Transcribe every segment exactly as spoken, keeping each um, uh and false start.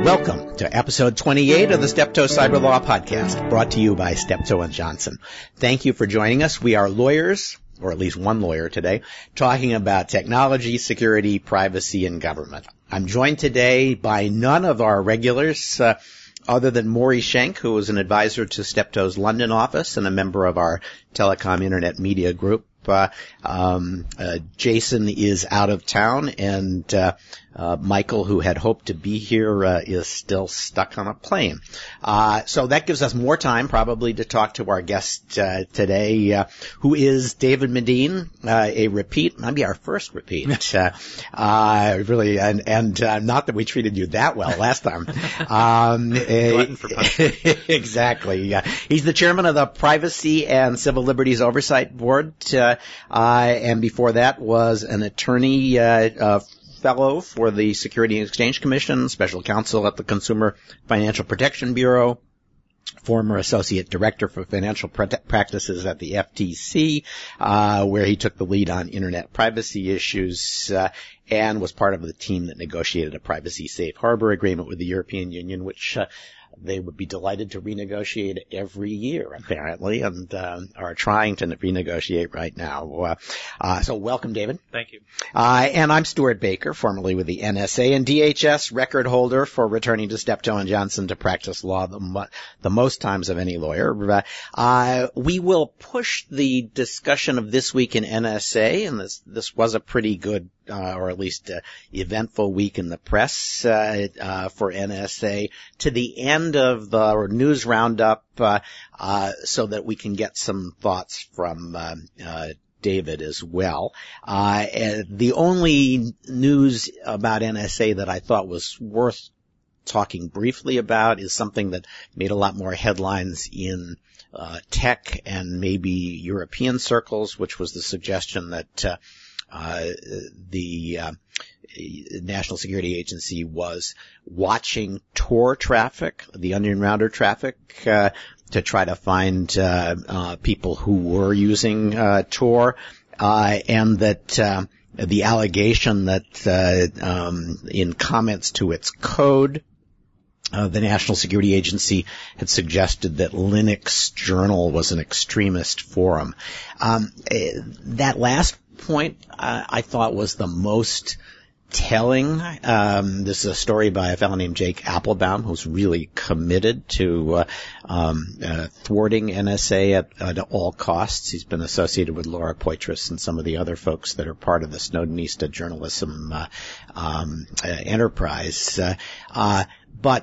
Welcome to episode twenty-eight of the Steptoe Cyber Law Podcast, brought to you by Steptoe and Johnson. Thank you for joining us. We are lawyers, or at least one lawyer today, talking about technology, security, privacy, and government. I'm joined today by none of our regulars, uh, other than Maury Schenk, who is an advisor to Steptoe's London office and a member of our Telecom Internet Media Group. Uh, um, uh, Jason is out of town, and uh, uh, Michael, who had hoped to be here, uh, is still stuck on a plane. Uh, so that gives us more time probably to talk to our guest uh, today, uh, who is David Medine, uh, a repeat, maybe our first repeat. uh, uh, really, and, and uh, not that we treated you that well last time. Um, Glutton for punishment. Exactly. Uh, he's the chairman of the Privacy and Civil Liberties Oversight Board. Uh, Uh, and before that was an attorney, uh, uh, fellow for the Security and Exchange Commission, special counsel at the Consumer Financial Protection Bureau, former associate director for financial practices at the F T C, uh, where he took the lead on internet privacy issues, uh, and was part of the team that negotiated a privacy safe harbor agreement with the European Union, which, uh, they would be delighted to renegotiate every year, apparently, and uh, are trying to renegotiate right now. Uh, uh, so welcome, David. Thank you. Uh, and I'm Stuart Baker, formerly with the N S A and D H S, record holder for returning to Steptoe and Johnson to practice law the, mo- the most times of any lawyer. Uh, uh, we will push the discussion of this week in N S A, and this, this was a pretty good Uh, or at least uh, eventful week in the press uh, uh, for N S A, to the end of the news roundup, uh, uh, so that we can get some thoughts from uh, uh, David as well. Uh, and the only news about N S A that I thought was worth talking briefly about is something that made a lot more headlines in uh, tech and maybe European circles, which was the suggestion that uh, Uh, the uh, National Security Agency was watching Tor traffic, the onion router traffic, uh, to try to find uh, uh, people who were using uh, Tor, uh, and that uh, the allegation that uh, um, in comments to its code, Uh, the National Security Agency had suggested that Linux Journal was an extremist forum. Um, uh, that last point uh, I thought was the most telling. Um, this is a story by a fellow named Jake Applebaum, who's really committed to uh, um, uh, thwarting N S A at, at all costs. He's been associated with Laura Poitras and some of the other folks that are part of the Snowdenista journalism uh, um, uh, enterprise. Uh, uh, but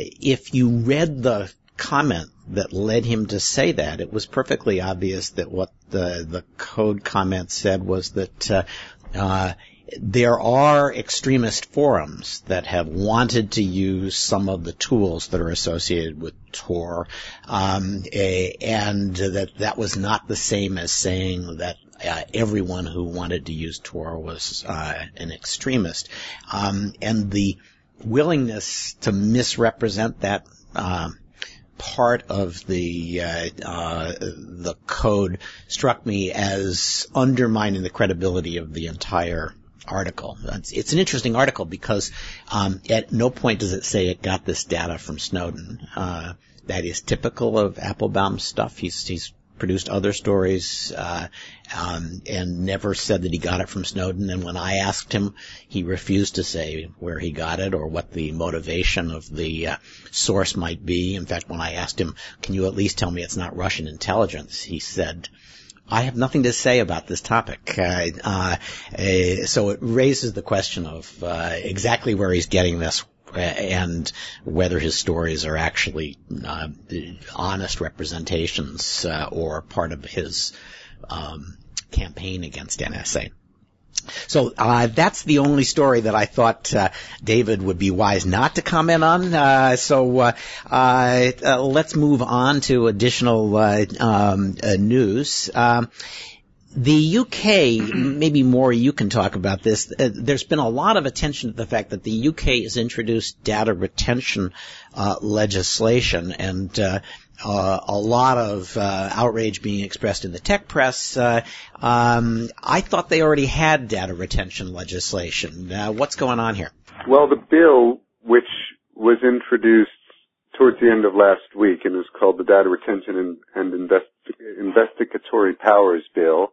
if you read the comment that led him to say that, it was perfectly obvious that what the the code comment said was that uh, uh there are extremist forums that have wanted to use some of the tools that are associated with Tor, um, a, and that that was not the same as saying that uh, everyone who wanted to use Tor was uh, an extremist, um, and the willingness to misrepresent that uh, part of the uh, uh, the code struck me as undermining the credibility of the entire article. It's, it's an interesting article because um, at no point does it say it got this data from Snowden. Uh, that is typical of Applebaum's stuff. He's he's produced other stories, uh, um, and never said that he got it from Snowden. And when I asked him, he refused to say where he got it or what the motivation of the uh, source might be. In fact, when I asked him, can you at least tell me it's not Russian intelligence? He said, I have nothing to say about this topic. Uh, uh, uh, so it raises the question of uh, exactly where he's getting this, and whether his stories are actually uh, honest representations uh, or part of his um, campaign against N S A. So uh, that's the only story that I thought uh, David would be wise not to comment on. Uh, so uh, uh, uh, let's move on to additional uh, um, uh, news. Um, the U K, maybe more you can talk about this. Uh, there's been a lot of attention to the fact that the U K has introduced data retention uh, legislation, and uh, uh, a lot of uh, outrage being expressed in the tech press. Uh, um, I thought they already had data retention legislation. Uh, what's going on here? Well, the bill, which was introduced towards the end of last week and is called the Data Retention and, and Invest- Investigatory Powers Bill.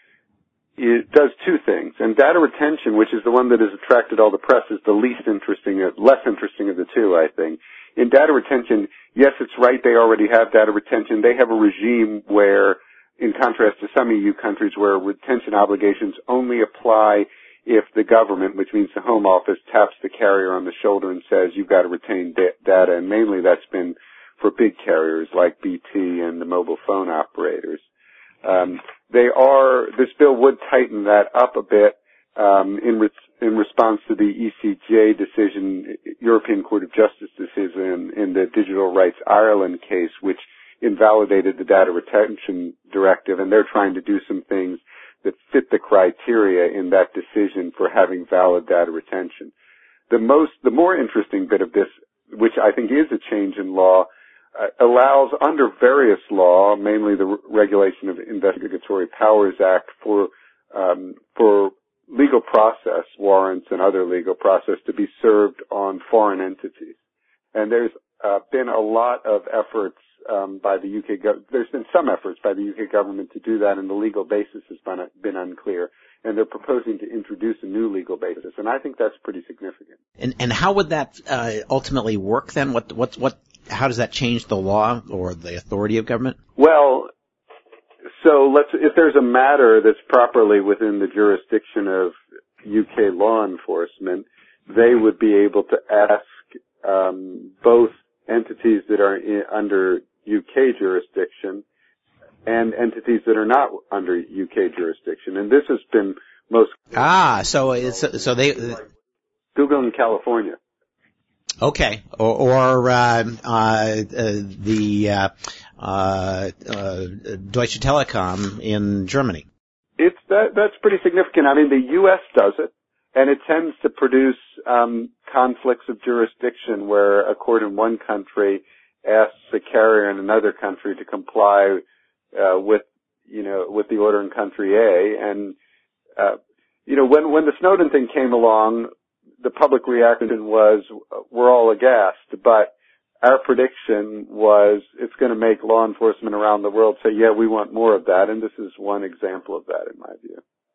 It does two things. And data retention, which is the one that has attracted all the press, is the least interesting, less interesting of the two, I think. In data retention, yes, it's right, they already have data retention. They have a regime where, in contrast to some E U countries, where retention obligations only apply if the government, which means the Home Office, taps the carrier on the shoulder and says, you've got to retain da- data. And mainly that's been for big carriers like B T and the mobile phone operators. Um, they are, this bill would tighten that up a bit, um, in, re- in response to the E C J decision, European Court of Justice decision in, in the Digital Rights Ireland case, which invalidated the data retention directive, and they're trying to do some things that fit the criteria in that decision for having valid data retention. The most, the more interesting bit of this, which I think is a change in law, Uh, allows under various law, mainly the Re- Regulation of Investigatory Powers Act, for um, for legal process warrants and other legal process to be served on foreign entities. And there's uh, been a lot of efforts um, by the U K. Go- there's been some efforts by the U K government to do that, and the legal basis has been been unclear. And they're proposing to introduce a new legal basis, and I think that's pretty significant. And and how would that uh, ultimately work then? What what what? How does that change the law or the authority of government? Well, so let's if there's a matter that's properly within the jurisdiction of U K law enforcement, they would be able to ask um, both entities that are in, under U K jurisdiction and entities that are not under U K jurisdiction. And this has been most... Ah, so it's, so they... Google in California. Okay. Or, or uh, uh, the uh, uh, uh, Deutsche Telekom in Germany. It's that, that's pretty significant. I mean, the U S does it, and it tends to produce um, conflicts of jurisdiction where a court in one country asks a carrier in another country to comply Uh, with, you know, with the order in country A. And, uh, you know, when, when the Snowden thing came along, the public reaction was, we're all aghast. But our prediction was it's going to make law enforcement around the world say, yeah, we want more of that. And this is one example of that, in my view.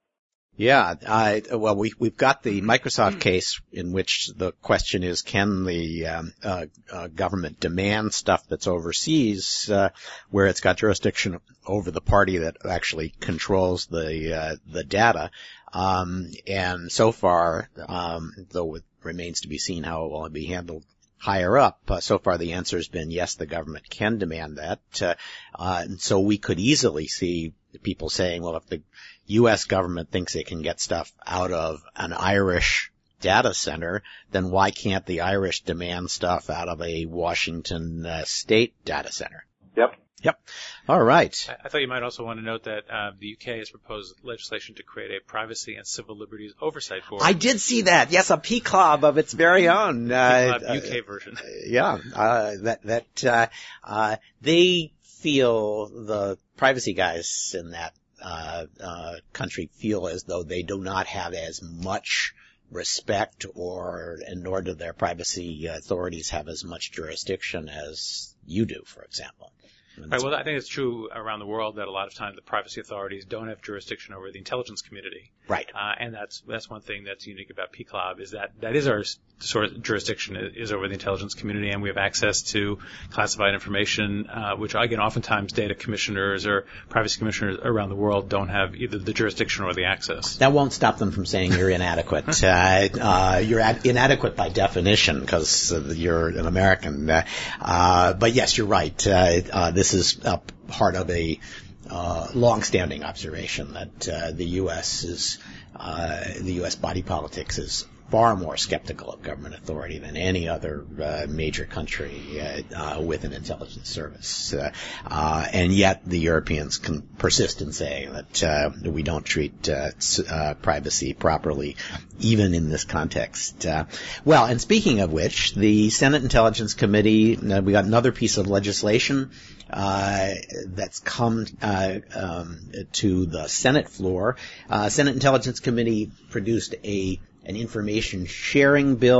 Yeah, I, well, we, we've got the Microsoft case in which the question is, can the um, uh, uh, government demand stuff that's overseas, uh, where it's got jurisdiction over the party that actually controls the uh, the data? Um, and so far, um, though it remains to be seen how it will be handled higher up, uh, so far the answer has been yes, the government can demand that. Uh, uh, and so we could easily see people saying, well, if the U S government thinks it can get stuff out of an Irish data center, then why can't the Irish demand stuff out of a Washington uh, state data center? Yep. Yep. All right. I, I thought you might also want to note that uh, the U K has proposed legislation to create a Privacy and Civil Liberties Oversight Board. I did see that. Yes, a P C L O B of its very own. Uh, uh, U K version. Uh, yeah. Uh, that, that, uh, uh, they feel, the privacy guys in that uh, uh, country feel as though they do not have as much respect, or, and nor do their privacy authorities have as much jurisdiction as you do, for example. Right, well, I think it's true around the world that a lot of times the privacy authorities don't have jurisdiction over the intelligence community. Right. Uh, and that's that's one thing that's unique about P C L O B, is that that is our sort of jurisdiction is over the intelligence community, and we have access to classified information, uh, which, again, oftentimes data commissioners or privacy commissioners around the world don't have either the jurisdiction or the access. That won't stop them from saying you're inadequate. uh, uh, you're ad- inadequate by definition because uh, you're an American. Uh, uh, but yes, you're right. Uh, uh, this is uh, part of a uh, long-standing observation that uh, the U S is, uh, the U S body politics is far more skeptical of government authority than any other uh, major country uh, uh, with an intelligence service. Uh, uh, and yet the Europeans can persist in saying that uh, we don't treat uh, uh, privacy properly, even in this context. Uh, well, and speaking of which, the Senate Intelligence Committee, uh, we got another piece of legislation Uh, that's come uh, um, to the Senate floor. Uh, Senate Intelligence Committee produced a an information sharing bill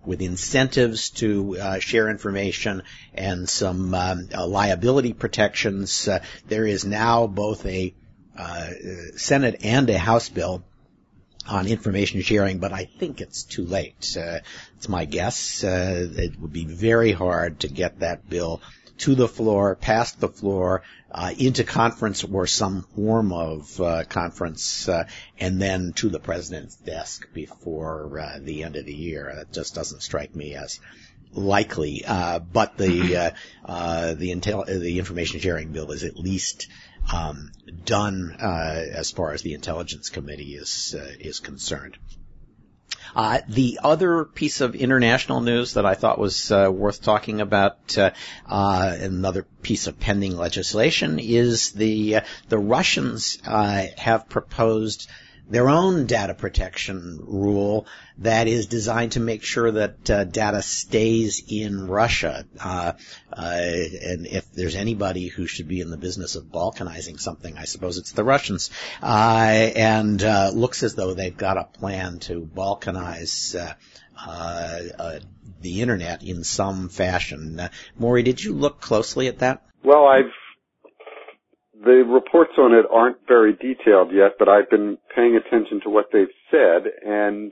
with incentives to uh, share information and some um, uh, liability protections. Uh, there is now both a uh, Senate and a House bill on information sharing, but I think it's too late. Uh, it's my guess. Uh, it would be very hard to get that bill to the floor, past the floor, uh, into conference or some form of uh, conference, uh, and then to the president's desk before uh, the end of the year. That just doesn't strike me as likely. Uh, but the uh, uh, the intel the information sharing bill is at least um, done uh, as far as the Intelligence Committee is uh, is concerned. Uh, the other piece of international news that I thought was uh, worth talking about, uh, uh, another piece of pending legislation, is the uh, the Russians uh, have proposed their own data protection rule that is designed to make sure that uh, data stays in Russia. Uh, uh, and if there's anybody who should be in the business of balkanizing something, I suppose it's the Russians. Uh, and uh, looks as though they've got a plan to balkanize uh, uh, uh, the Internet in some fashion. Uh, Maury, did you look closely at that? Well, I've The reports on it aren't very detailed yet, but I've been paying attention to what they've said, and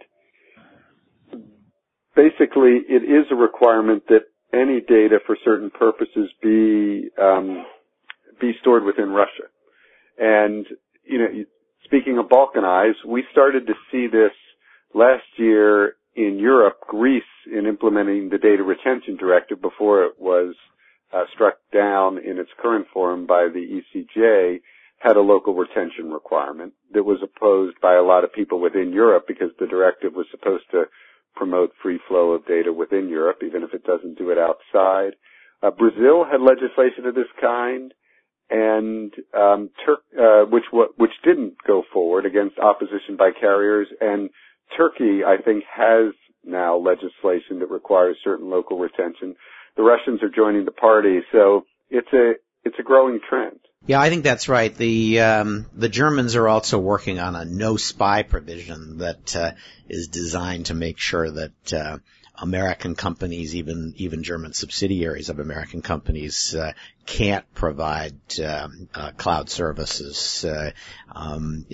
basically it is a requirement that any data for certain purposes be um, be stored within Russia. And, you know, speaking of balkanize, we started to see this last year in Europe. Greece, in implementing the Data Retention Directive before it was Uh, struck down in its current form by the E C J, had a local retention requirement that was opposed by a lot of people within Europe because the directive was supposed to promote free flow of data within Europe, even if it doesn't do it outside. Uh, Brazil had legislation of this kind, and um, Tur- uh, which w- which didn't go forward against opposition by carriers. And Turkey, I think, has now legislation that requires certain local retention. The Russians are joining the party, so it's a it's a growing trend. Yeah, I think that's right. The um, the Germans are also working on a no spy provision that uh, is designed to make sure that uh, American companies, even even German subsidiaries of American companies, uh, can't provide um, uh, cloud services uh, um,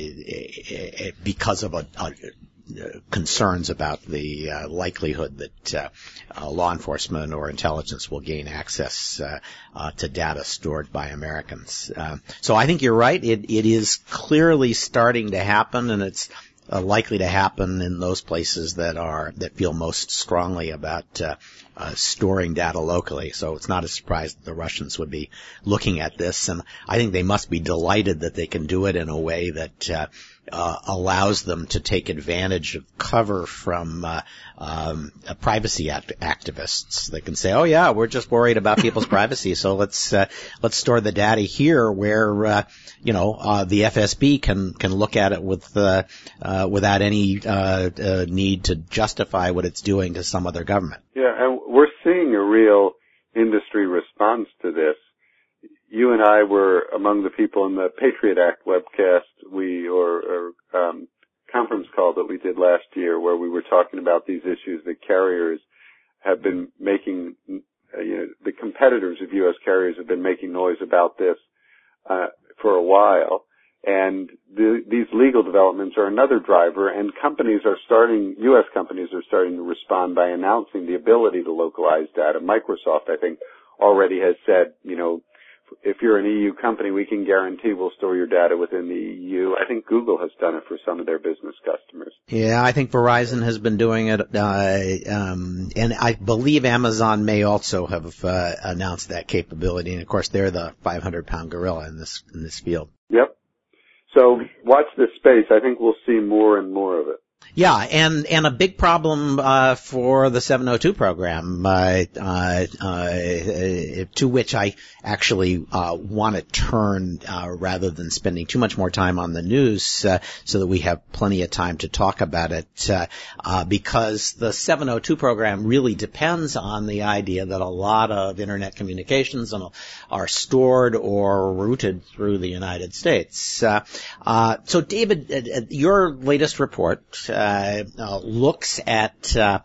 uh, because of a, a concerns about the uh, likelihood that uh, uh, law enforcement or intelligence will gain access uh, uh, to data stored by Americans. Uh, so I think you're right. It, it is clearly starting to happen, and it's uh, likely to happen in those places that are that feel most strongly about uh, uh, storing data locally. So it's not a surprise that the Russians would be looking at this, and I think they must be delighted that they can do it in a way that uh, Uh, allows them to take advantage of cover from uh, um, uh, privacy act- activists. They can say, "Oh yeah, we're just worried about people's privacy, so let's uh, let's store the data here, where uh, you know uh, the F S B can can look at it with uh, uh, without any uh, uh, need to justify what it's doing to some other government." Yeah, and we're seeing a real industry response to this. You and I were among the people in the Patriot Act webcast we or, or um, conference call that we did last year, where we were talking about these issues that carriers have been making. Uh, you know, the competitors of U S carriers have been making noise about this uh, for a while, and the, these legal developments are another driver. And companies are starting. U S companies are starting to respond by announcing the ability to localize data. Microsoft, I think, already has said, you know, if you're an E U company, we can guarantee we'll store your data within the E U. I think Google has done it for some of their business customers. Yeah, I think Verizon has been doing it, uh, um, and I believe Amazon may also have uh, announced that capability. And of course, they're the five hundred pound gorilla in this in this field. Yep. So watch this space. I think we'll see more and more of it. Yeah, and and a big problem uh, for the seven oh two program, uh, uh, uh, to which I actually uh, want to turn uh, rather than spending too much more time on the news, uh, so that we have plenty of time to talk about it, uh, uh, because the seven oh two program really depends on the idea that a lot of Internet communications are stored or routed through the United States. Uh, uh, so, David, uh, your latest report Uh, uh, looks at uh,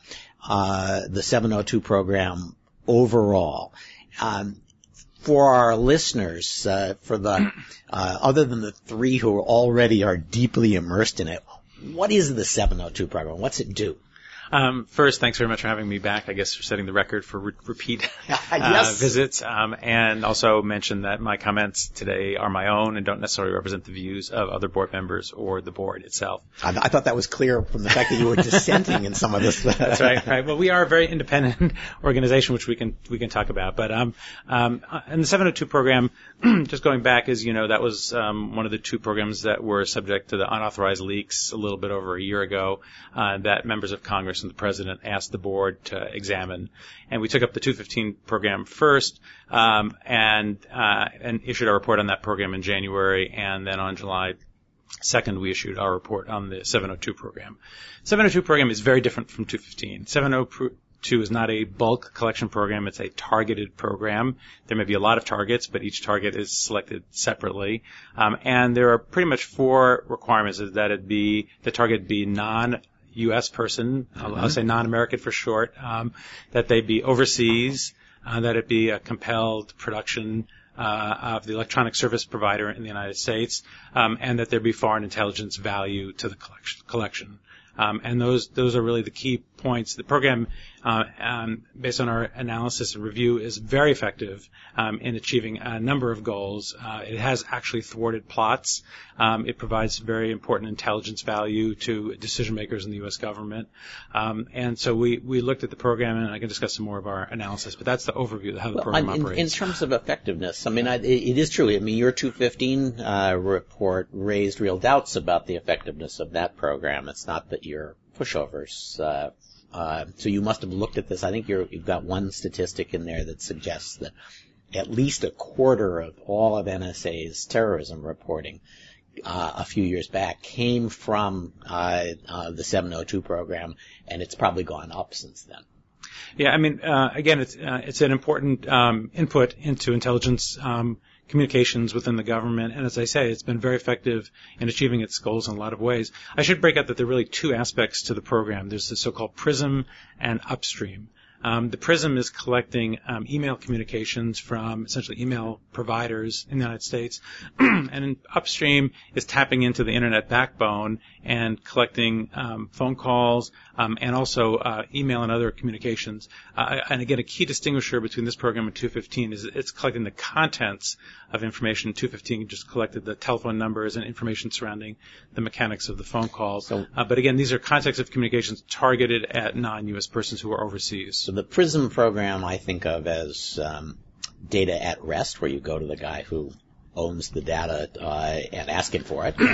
uh, the seven oh two program overall. Um, for our listeners, uh, for the, uh, other than the three who already are deeply immersed in it, what is the seven oh two program? What's it do? Um, first, thanks very much for having me back, I guess, for setting the record for re- repeat uh, yes. visits. Um, and also mention that my comments today are my own and don't necessarily represent the views of other board members or the board itself. I, I thought that was clear from the fact that you were dissenting in some of this. That's right, right. Well, we are a very independent organization, which we can we can talk about. But um, um, in the seven oh two program, just going back, as you know, that was um, one of the two programs that were subject to the unauthorized leaks a little bit over a year ago uh, that members of Congress and the President asked the board to examine. And we took up the two fifteen program first um, and uh, and issued our report on that program in January. And then on July second, we issued our report on the seven oh two program. seven oh two program is very different from two fifteen. seven oh two is not a bulk collection program. It's a targeted program. There may be a lot of targets, but each target is selected separately. Um, and there are pretty much four requirements: is that it be the target be non U S person, I'll, I'll say non-American for short, um, that they be overseas, uh, that it be a compelled production uh, of the electronic service provider in the United States, um, and that there be foreign intelligence value to the collection. collection. Um, and those those are really the key points. The program, uh, um, based on our analysis and review, is very effective um, in achieving a number of goals. Uh, it has actually thwarted plots. Um, it provides very important intelligence value to decision makers in the U S government. Um, and so we, we looked at the program, and I can discuss some more of our analysis. But that's the overview of how the well, program in, operates. In terms of effectiveness, I mean, I, it is true. I mean, your two fifteen uh, report raised real doubts about the effectiveness of that program. It's not that you're pushovers. Uh, uh, so you must have looked at this. I think you're, you've got one statistic in there that suggests that at least a quarter of all of N S A's terrorism reporting uh, a few years back came from uh, uh, the seven oh two program, and it's probably gone up since then. Yeah, I mean, uh, again, it's uh, it's an important um, input into intelligence um, communications within the government, and as I say, it's been very effective in achieving its goals in a lot of ways. I should break out that there are really two aspects to the program. There's the so-called PRISM and Upstream. Um, the PRISM is collecting um, email communications from essentially email providers in the United States, and Upstream is tapping into the internet backbone and collecting um, phone calls um, and also uh, email and other communications. Uh, and again, a key distinguisher between this program and two fifteen is it's collecting the contents of information. two fifteen just collected the telephone numbers and information surrounding the mechanics of the phone calls. So, uh, but again, these are contexts of communications targeted at non-U S persons who are overseas. So the PRISM program I think of as um, data at rest, where you go to the guy who owns the data uh, and ask him for it. Uh,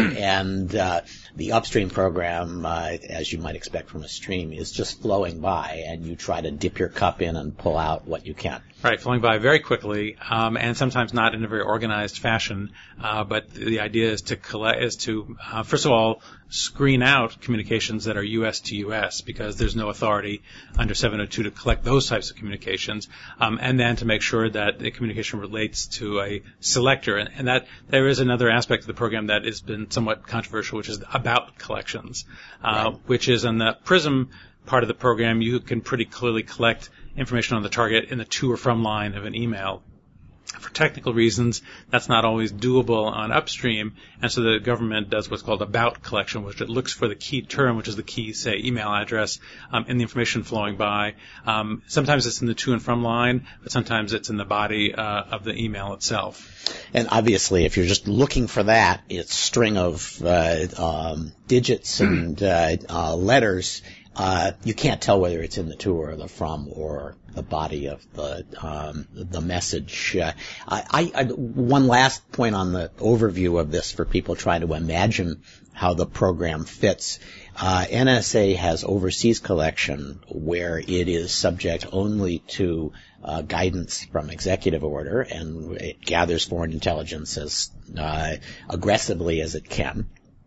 and uh, the Upstream program, uh, as you might expect from a stream, is just flowing by, and you try to dip your cup in and pull out what you can. Right, flowing by very quickly, um, and sometimes not in a very organized fashion. Uh, but the idea is to collect, is to uh, first of all screen out communications that are U S to U S, because there's no authority under seven oh two to collect those types of communications, um, and then to make sure that the communication relates to a selector. And, and that there is another aspect of the program that has been somewhat controversial, which is about collections, uh, right. which is on the PRISM part of the program. You can pretty clearly collect information on the target in the to or from line of an email. For technical reasons, that's not always doable on Upstream, and so the government does what's called about collection, which it looks for the key term, which is the key, say, email address, um, and the information flowing by. Um, sometimes it's in the to and from line, but sometimes it's in the body uh, of the email itself. And obviously, if you're just looking for that, it's a string of uh, um, digits and uh, uh, letters. Uh, you can't tell whether it's in the to or the from or the body of the um, the message. Uh, I, I, one last point on the overview of this for people trying to imagine how the program fits. Uh, N S A has overseas collection where it is subject only to uh, guidance from executive order, and it gathers foreign intelligence as uh, aggressively as it can.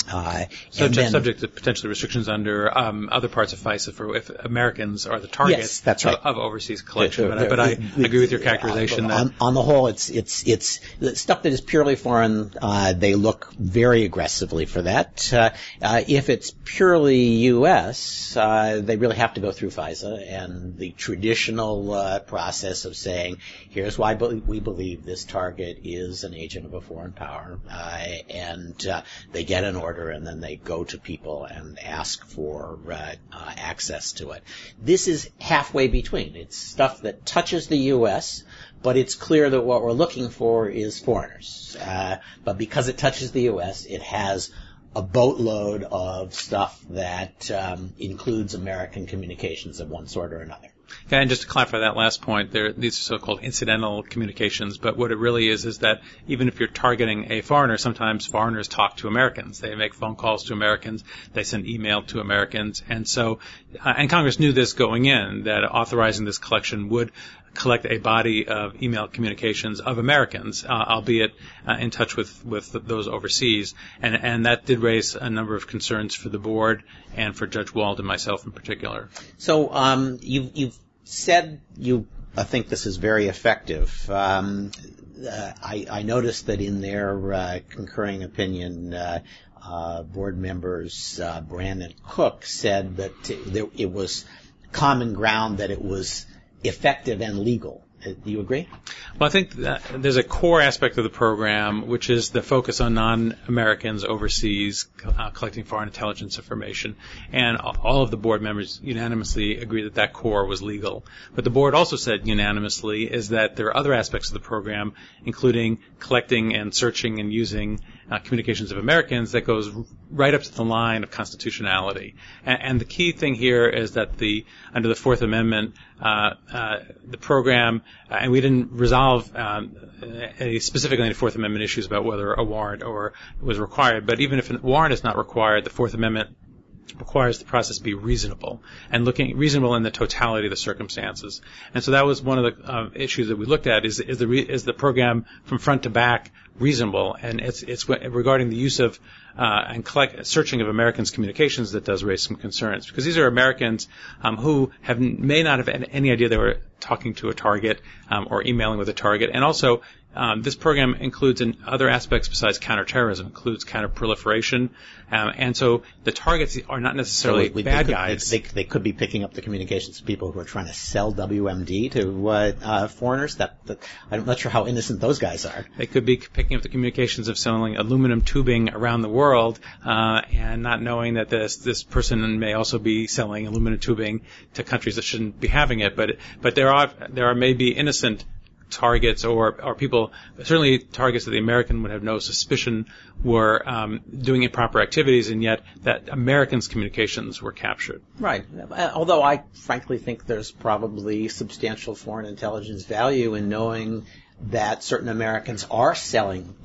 Uh, subject, then, subject to potentially restrictions under um, other parts of FISA for if Americans are the target yes, that's right. of, of overseas collection. The, but, the, but I the, agree with your characterization. Uh, that on, on the whole, it's it's it's the stuff that is purely foreign. Uh, they look very aggressively for that. Uh, uh, if it's purely U S, uh, they really have to go through FISA and the traditional uh, process of saying, here's why we believe this target is an agent of a foreign power, uh, and uh, they get an order. And then they go to people and ask for uh, uh, access to it. This is halfway between. It's stuff that touches the U S, but it's clear that what we're looking for is foreigners. Uh, but because it touches the U S, it has a boatload of stuff that um, includes American communications of one sort or another. Yeah, and just to clarify that last point, there, these are so-called incidental communications, but what it really is is that even if you're targeting a foreigner, sometimes foreigners talk to Americans. They make phone calls to Americans. They send email to Americans. And so, uh, and Congress knew this going in, that authorizing this collection would collect a body of email communications of Americans, uh, albeit uh, in touch with, with those overseas. And, and that did raise a number of concerns for the board and for Judge Wald and myself in particular. So um, you've, you've said you uh, think this is very effective. Um, uh, I, I noticed that in their uh, concurring opinion, uh, uh, board members uh, Brandon Cook said that it, it was common ground that it was effective and legal. Do you agree? Well, I think that there's a core aspect of the program, which is the focus on non-Americans overseas uh, collecting foreign intelligence information. And all of the board members unanimously agree that that core was legal. But the board also said unanimously is that there are other aspects of the program, including collecting and searching and using uh, communications of Americans, that goes right up to the line of constitutionality. And, and the key thing here is that the under the Fourth Amendment, uh, uh, the program, uh, and we didn't resolve um, any specifically any Fourth Amendment issues about whether a warrant or was required, but even if a warrant is not required, the Fourth Amendment requires the process be reasonable and looking reasonable in the totality of the circumstances. And so that was one of the uh, issues that we looked at is is the re, is the program from front to back reasonable, and it's it's regarding the use of uh, and collect, searching of Americans' communications that does raise some concerns, because these are Americans um, who have may not have any idea they were talking to a target um, or emailing with a target, and also um, this program includes in other aspects besides counterterrorism, includes counterproliferation, um, and so the targets are not necessarily so we, bad they could, guys. They, they could be picking up the communications of people who are trying to sell W M D to uh, uh, foreigners. That, that I'm not sure how innocent those guys are. They could be picking up the communications of selling aluminum tubing around the world, uh, and not knowing that this this person may also be selling aluminum tubing to countries that shouldn't be having it. But but there are there are maybe innocent targets or or people, certainly targets that the American would have no suspicion were um, doing improper activities, and yet that Americans' communications were captured. Right. Although I frankly think there's probably substantial foreign intelligence value in knowing that certain Americans are selling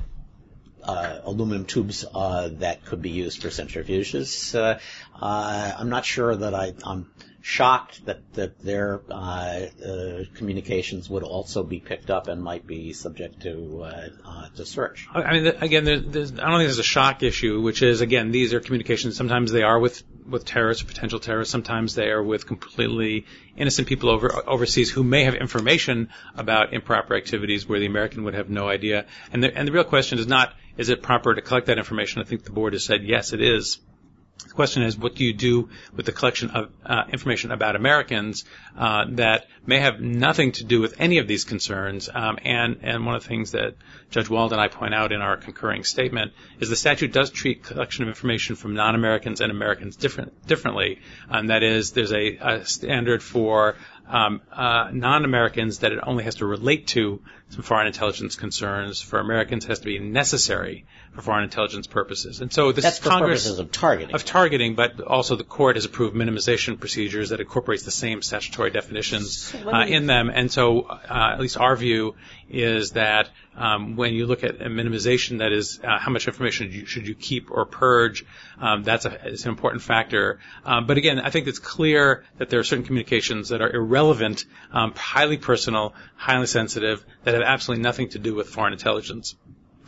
uh, aluminum tubes uh, that could be used for centrifuges. Uh, uh, I'm not sure that I, I'm shocked that, that their uh, uh, communications would also be picked up and might be subject to uh, uh, to search. I mean, again, there's, there's, I don't think there's a shock issue, which is, again, these are communications. Sometimes they are with, with terrorists or potential terrorists. Sometimes they are with completely innocent people over, overseas who may have information about improper activities where the American would have no idea. And the, and the real question is not, is it proper to collect that information? I think the board has said, yes, it is. The question is, what do you do with the collection of uh, information about Americans uh, that may have nothing to do with any of these concerns? Um, and, and one of the things that Judge Wald and I point out in our concurring statement is the statute does treat collection of information from non-Americans and Americans different, differently. And that is, there's a, a standard for um, uh, non-Americans that it only has to relate to some foreign intelligence concerns. For Americans, it has to be necessary for foreign intelligence purposes. And so this That's is Congress for purposes of targeting. Of targeting, but also the court has approved minimization procedures that incorporates the same statutory definitions uh, in them. And so uh, at least our view is that um, when you look at a minimization, that is uh, how much information should you, should you keep or purge, um, that's a, it's an important factor. Um, but again, I think it's clear that there are certain communications that are irrelevant, um, highly personal, highly sensitive, that have absolutely nothing to do with foreign intelligence.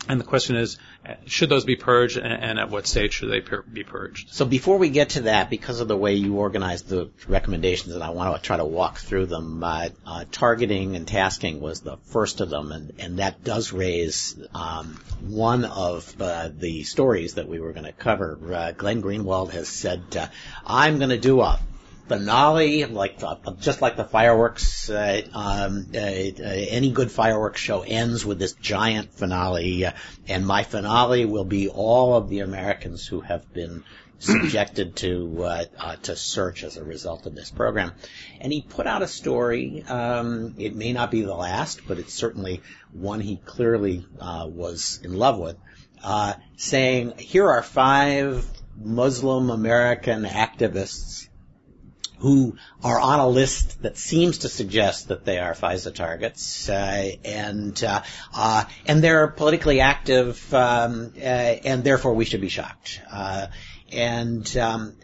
And the question is, should those be purged, and, and at what stage should they pur- be purged? So before we get to that, because of the way you organized the recommendations, and I want to try to walk through them, uh, uh, targeting and tasking was the first of them, and, and that does raise um, one of uh, the stories that we were going to cover. Uh, Glenn Greenwald has said, uh, I'm going to do a finale, like the, just like the fireworks, uh, um, uh, uh, any good fireworks show ends with this giant finale, uh, and my finale will be all of the Americans who have been subjected to uh, uh, to search as a result of this program. And he put out a story. Um, it may not be the last, but it's certainly one he clearly uh, was in love with, uh, saying, here are five Muslim American activists who are on a list that seems to suggest that they are FISA targets, uh, and uh, uh, and they're politically active, um, uh, and therefore we should be shocked. Uh, and um,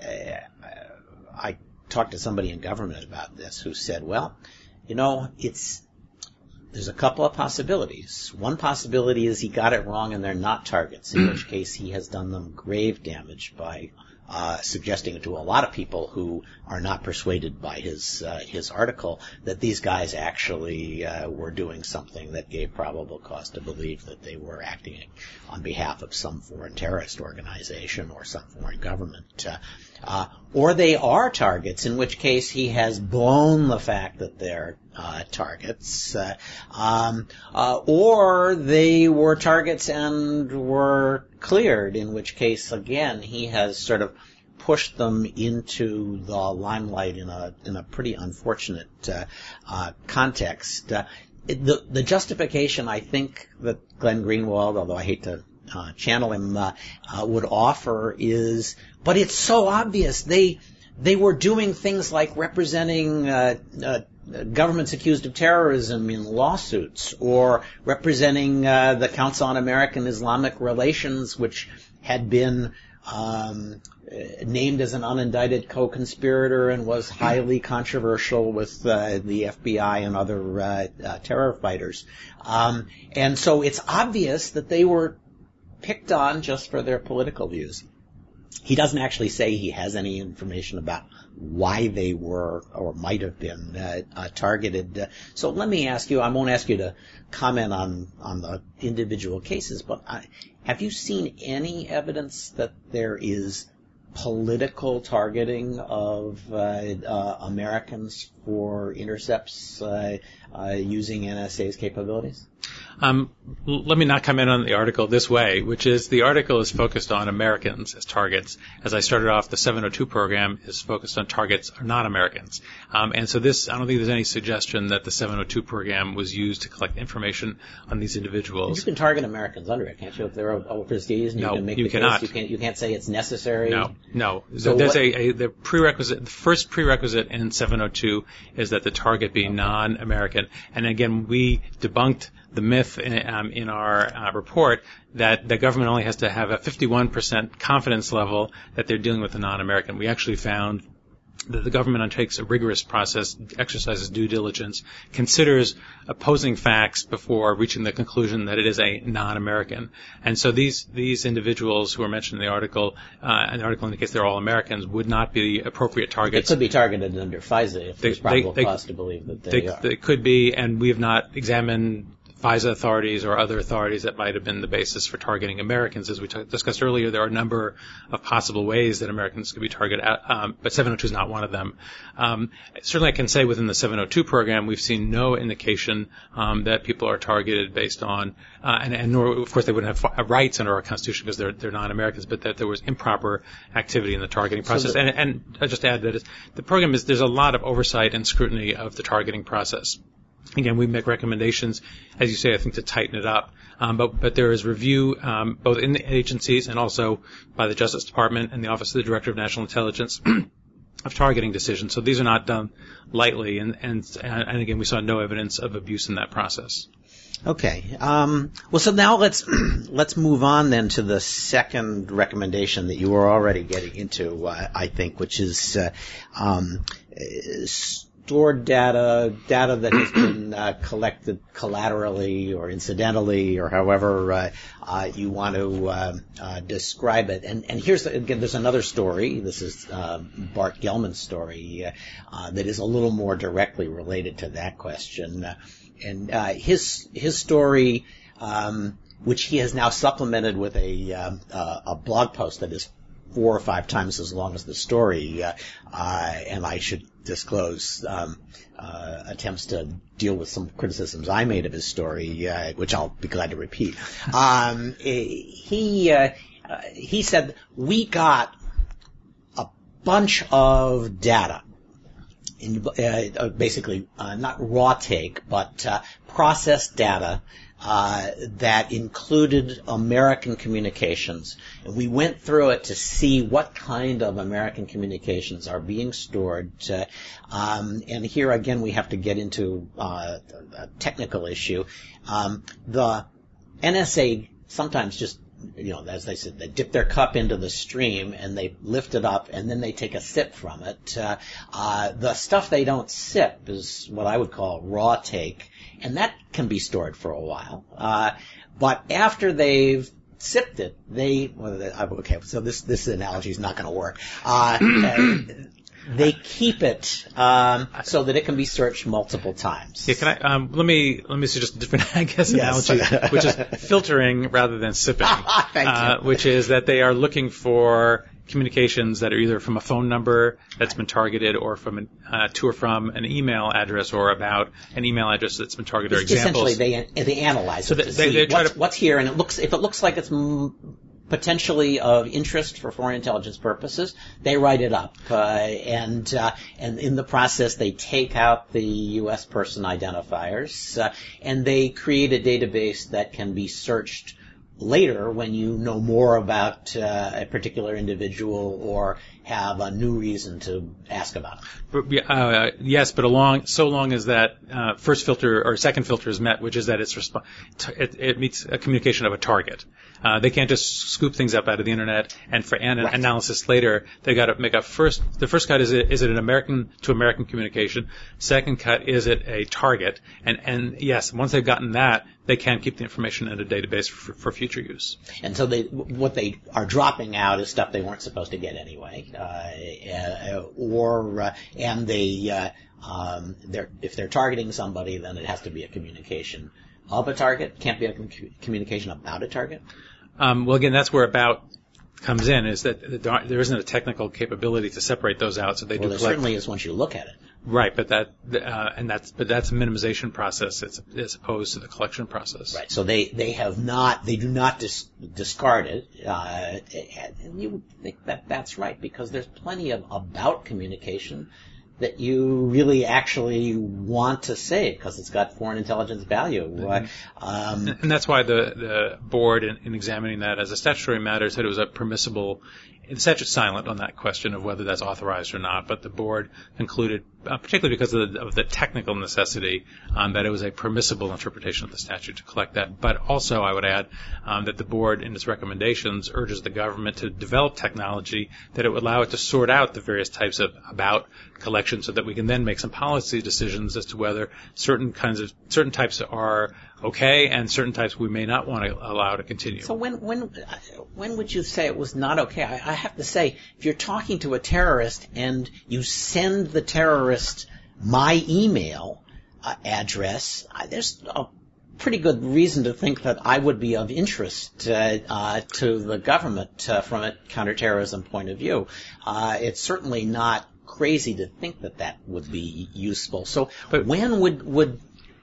I talked to somebody in government about this who said, well, you know, it's there's a couple of possibilities. One possibility is he got it wrong and they're not targets, in which case he has done them grave damage by Uh, suggesting to a lot of people who are not persuaded by his uh, his article that these guys actually uh, were doing something that gave probable cause to believe that they were acting on behalf of some foreign terrorist organization or some foreign government. Uh, uh, or they are targets, in which case he has blown the fact that they're uh, targets. Uh, um, uh, or they were targets and were cleared, in which case, again, he has sort of pushed them into the limelight in a in a pretty unfortunate uh, uh, context. Uh, it, the the justification I think that Glenn Greenwald, although I hate to uh, channel him, uh, uh, would offer is, but it's so obvious. They they were doing things like representing uh, uh, governments accused of terrorism in lawsuits, or representing uh, the Council on American Islamic Relations, which had been um, named as an unindicted co-conspirator and was highly controversial with uh, the F B I and other uh, uh, terror fighters. Um, and so it's obvious that they were picked on just for their political views. He doesn't actually say he has any information about why they were or might have been uh, uh, targeted. Uh, so let me ask you, I won't ask you to comment on, on the individual cases, but I, have you seen any evidence that there is political targeting of uh, uh, Americans for intercepts uh, uh, using N S A's capabilities? Um, l- let me not comment on the article this way, which is the article is focused on Americans as targets. As I started off, the seven oh two program is focused on targets are not Americans. Um, and so this, I don't think there's any suggestion that the seven oh two program was used to collect information on these individuals. You can target Americans under it, can't you? If they're overseas, and no, you can make you the cannot. case, you can't, you can't say it's necessary. No, no. So there's what, a, a the prerequisite. The first prerequisite in seven oh two is that the target be non-American. And again, we debunked the myth in, um, in our uh, report that the government only has to have a fifty-one percent confidence level that they're dealing with a non-American. We actually found that the government undertakes a rigorous process, exercises due diligence, considers opposing facts before reaching the conclusion that it is a non-American. And so these these individuals who are mentioned in the article, uh, and the article indicates they're all Americans, would not be appropriate targets. They could be targeted under FISA if they, there's probable they, cause to believe that they, they are. They could be, and we have not examined FISA authorities or other authorities that might have been the basis for targeting Americans. As we t- discussed earlier, there are a number of possible ways that Americans could be targeted, at, um, but seven oh two is not one of them. Um, certainly I can say within the seven oh two program, we've seen no indication um, that people are targeted based on, uh, and, and nor, of course, they wouldn't have f- rights under our Constitution because they're, they're non-Americans, but that there was improper activity in the targeting process. So the, and, and I just add that the program is, there's a lot of oversight and scrutiny of the targeting process. Again, we make recommendations, as you say, I think, to tighten it up. Um, but, but there is review um, both in the agencies and also by the Justice Department and the Office of the Director of National Intelligence of targeting decisions. So these are not done lightly. And, and, and again, we saw no evidence of abuse in that process. Okay. Um, well, so now let's let's move on then to the second recommendation that you were already getting into, uh, I think, which is uh, um, stored data, data that has been uh, collected collaterally or incidentally or however uh, uh, you want to uh, uh, describe it. And, and here's, again, there's another story. This is uh, Bart Gellman's story uh, uh, that is a little more directly related to that question. Uh, and uh, his his story, um, which he has now supplemented with a um, uh, a blog post that is four or five times as long as the story, uh, uh, and I should disclose um, uh, attempts to deal with some criticisms I made of his story, uh, which I'll be glad to repeat. Um, he uh, uh, he said we got a bunch of data. In, uh, basically, uh, not raw take, but uh, processed data uh, that included American communications. And we went through it to see what kind of American communications are being stored. Uh, um, and here again, we have to get into uh, a technical issue. Um, the N S A sometimes just, you know, as they said, they dip their cup into the stream and they lift it up and then they take a sip from it. Uh, uh, the stuff they don't sip is what I would call raw take, and that can be stored for a while. Uh, but after they've sipped it, they, well, they okay, so this, this analogy is not going to work. Uh, They keep it um, so that it can be searched multiple times. Yeah, can I? Um, let me let me suggest a different, I guess, analogy, yes. which is filtering rather than sipping. Thank uh, you. Which is that they are looking for communications that are either from a phone number that's been targeted, or from an, uh, to or from an email address, or about an email address that's been targeted. Or examples. Essentially, they they analyze so it they, to they, see they try what's, to, what's here, and it looks if it looks like it's m- potentially of interest for foreign intelligence purposes, they write it up, uh, and uh, and in the process they take out the U S person identifiers, uh, and they create a database that can be searched later when you know more about uh, a particular individual or have a new reason to ask about it. Uh, yes, but along so long as that uh, first filter or second filter is met, which is that it's resp- it, it meets a communication of a target. Uh, they can't just scoop things up out of the internet, and for an- right. analysis later, they got to make a first. The first cut is it is it an American to American communication? Second cut, is it a target? And and yes, once they've gotten that, they can keep the information in a database for, for future use. And so they what they are dropping out is stuff they weren't supposed to get anyway, uh, or uh, and they uh, um, they're if they're targeting somebody, then it has to be a communication of a target. Can't be a com- communication about a target. Um, well, again, that's where about comes in, is that there isn't a technical capability to separate those out, so they well, do there collect. certainly is once you look at it. Right, but that uh, and that's but that's a minimization process as, as opposed to the collection process. Right. So they, they have not they do not dis- discard it, uh, and you would think that that's right because there's plenty of about communication that you really actually want to say because it's got foreign intelligence value. Mm-hmm. Um, and that's why the, the board, in, in examining that as a statutory matter, said it was a permissible. The statute's silent on that question of whether that's authorized or not, but the board concluded, uh, particularly because of the, of the technical necessity, um, that it was a permissible interpretation of the statute to collect that. But also, I would add um, that the board, in its recommendations, urges the government to develop technology that it would allow it to sort out the various types of about collection, so that we can then make some policy decisions as to whether certain kinds of certain types are okay and certain types we may not want to allow to continue. So when when when would you say it was not okay? I, I have to say, if you're talking to a terrorist and you send the terrorist my email uh, address, I, there's a pretty good reason to think that I would be of interest uh, uh, to the government uh, from a counterterrorism point of view. Uh, it's certainly not crazy to think that that would be useful. So but when would would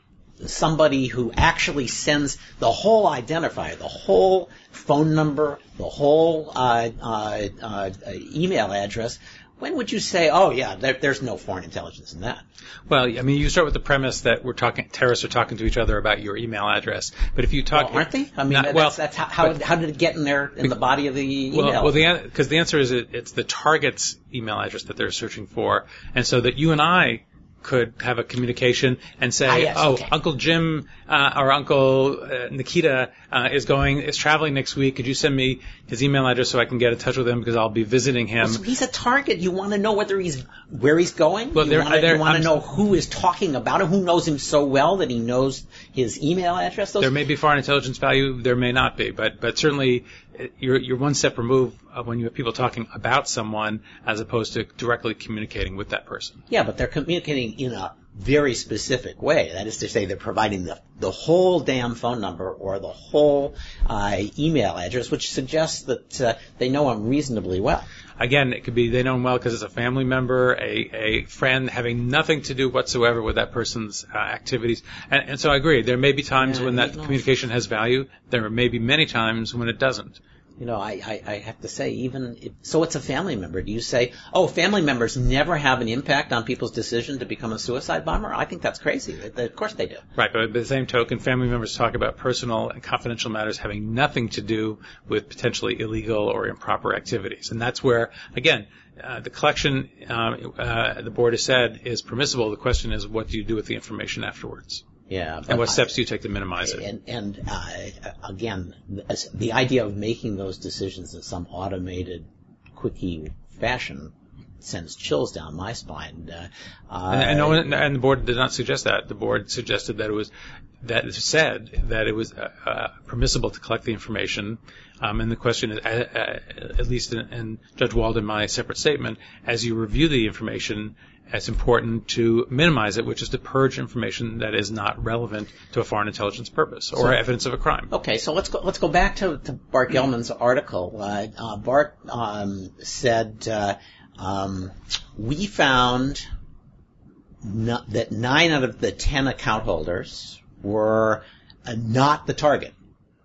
somebody who actually sends the whole identifier, the whole phone number, the whole uh, uh, uh, email address, when would you say, oh, yeah, there, there's no foreign intelligence in that? Well, I mean, you start with the premise that we're talking, terrorists are talking to each other about your email address. But if you talk, well, aren't they? I mean, not, that's, well, that's how, how, but, how did it get in there in the body of the email? Well, well, the because the answer is it, it's the target's email address that they're searching for, and so that you and I could have a communication and say, ah, yes, oh, okay. Uncle Jim uh, or Uncle uh, Nikita uh, is going, is traveling next week. Could you send me his email address so I can get in touch with him because I'll be visiting him? Well, so he's a target. You want to know whether he's where he's going. Well, you want to know who is talking about him, who knows him so well that he knows his email address. Those there may be foreign intelligence value. There may not be, but but certainly you're you're one step removed when you have people talking about someone as opposed to directly communicating with that person. Yeah, but they're communicating in a very specific way. That is to say, they're providing the the whole damn phone number or the whole uh, email address, which suggests that uh, they know him reasonably well. Again, it could be they know him well because it's a family member, a, a friend having nothing to do whatsoever with that person's uh, activities. And, and so I agree. There may be times yeah, when that communication has value. There may be many times when it doesn't. You know, I, I, I have to say, even if, so it's a family member. Do you say, oh, family members never have an impact on people's decision to become a suicide bomber? I think that's crazy. Of course they do. Right, but by the same token, family members talk about personal and confidential matters having nothing to do with potentially illegal or improper activities. And that's where, again, uh, the collection, um, uh, the board has said, is permissible. The question is, what do you do with the information afterwards? Yeah, and what steps do you take to minimize it? And, and uh, again, the idea of making those decisions in some automated, quickie fashion sends chills down my spine. Uh, and, and, no one, and the board did not suggest that. The board suggested that it was that it said that it was uh, uh, permissible to collect the information. Um, and the question is, uh, uh, at least in, in Judge Walden, my separate statement, as you review the information, it's important to minimize it, which is to purge information that is not relevant to a foreign intelligence purpose or so, evidence of a crime. Okay, so let's go. Let's go back to, to Bart Gellman's article. Uh, uh, Bart um, said uh, um, we found no, that nine out of the ten account holders were uh, not the target,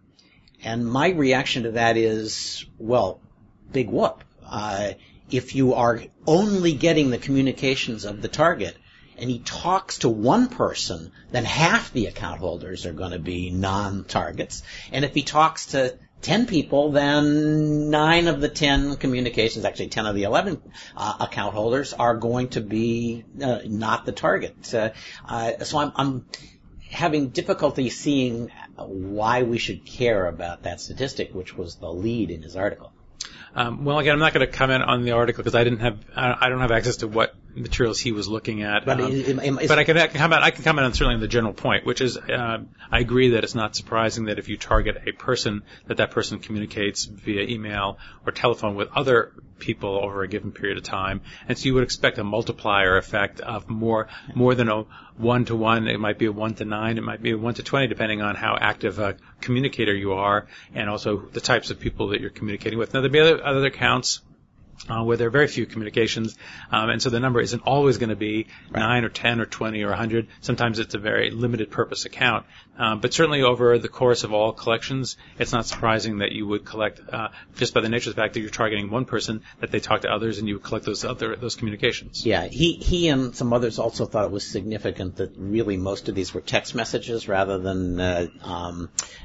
and my reaction to that is, well, big whoop. Uh, If you are only getting the communications of the target and he talks to one person, then half the account holders are going to be non-targets. And if he talks to ten people, then nine of the ten communications, actually ten of the eleven uh, account holders are going to be uh, not the target. Uh, uh, so I'm, I'm having difficulty seeing why we should care about that statistic, which was the lead in his article. Um, well, again, I'm not going to comment on the article because I didn't have, I don't have access to what materials he was looking at. But, um, it, it, but I can, I can comment. I can comment on certainly on the general point, which is, uh, I agree that it's not surprising that if you target a person, that that person communicates via email or telephone with other people over a given period of time, and so you would expect a multiplier effect of more, more than a one to one. It might be a one to nine. It might be a one to twenty, depending on how active a communicator you are, and also the types of people that you're communicating with. Now, there'll be other, other accounts Uh, where there are very few communications, um, and so the number isn't always going to be right. nine or ten or twenty or a hundred. Sometimes it's a very limited purpose account, um, but certainly over the course of all collections, it's not surprising that you would collect, uh, just by the nature of the fact that you're targeting one person, that they talk to others, and you would collect those other those communications. Yeah, he he and some others also thought it was significant that really most of these were text messages rather than uh, um,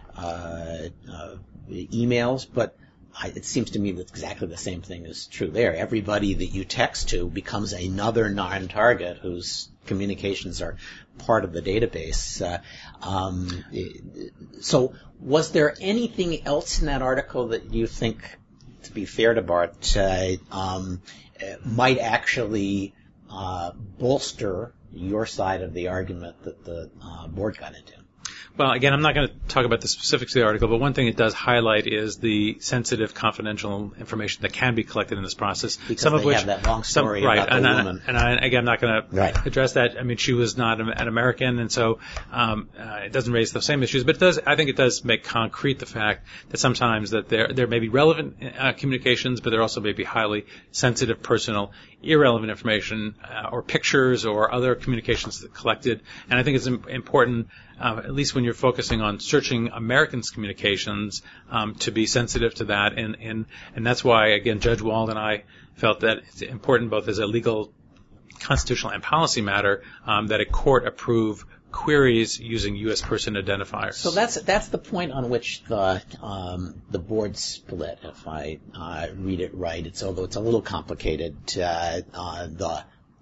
uh, uh, emails, but. I, it seems to me that exactly the same thing is true there. Everybody that you text to becomes another non-target whose communications are part of the database. Uh, um, so was there anything else in that article that you think, to be fair to Bart, uh, um, might actually uh, bolster your side of the argument that the uh, board got into? Well, again, I'm not going to talk about the specifics of the article, but one thing it does highlight is the sensitive, confidential information that can be collected in this process. Because some they of which, have that long story some, right, about and the I, woman. And, I, again, I'm not going to right. address that. I mean, she was not an American, and so um, uh, it doesn't raise the same issues. But it does. I think it does make concrete the fact that sometimes that there there may be relevant uh, communications, but there also may be highly sensitive, personal, irrelevant information uh, or pictures or other communications that collected. And I think it's im- important. Uh, at least when you're focusing on searching Americans' communications, um, to be sensitive to that. And, and, and that's why, again, Judge Wald and I felt that it's important both as a legal, constitutional, and policy matter um, that a court approve queries using U S person identifiers. So that's that's the point on which the um, the board split, if I uh, read it right. It's although it's a little complicated. Uh, uh, the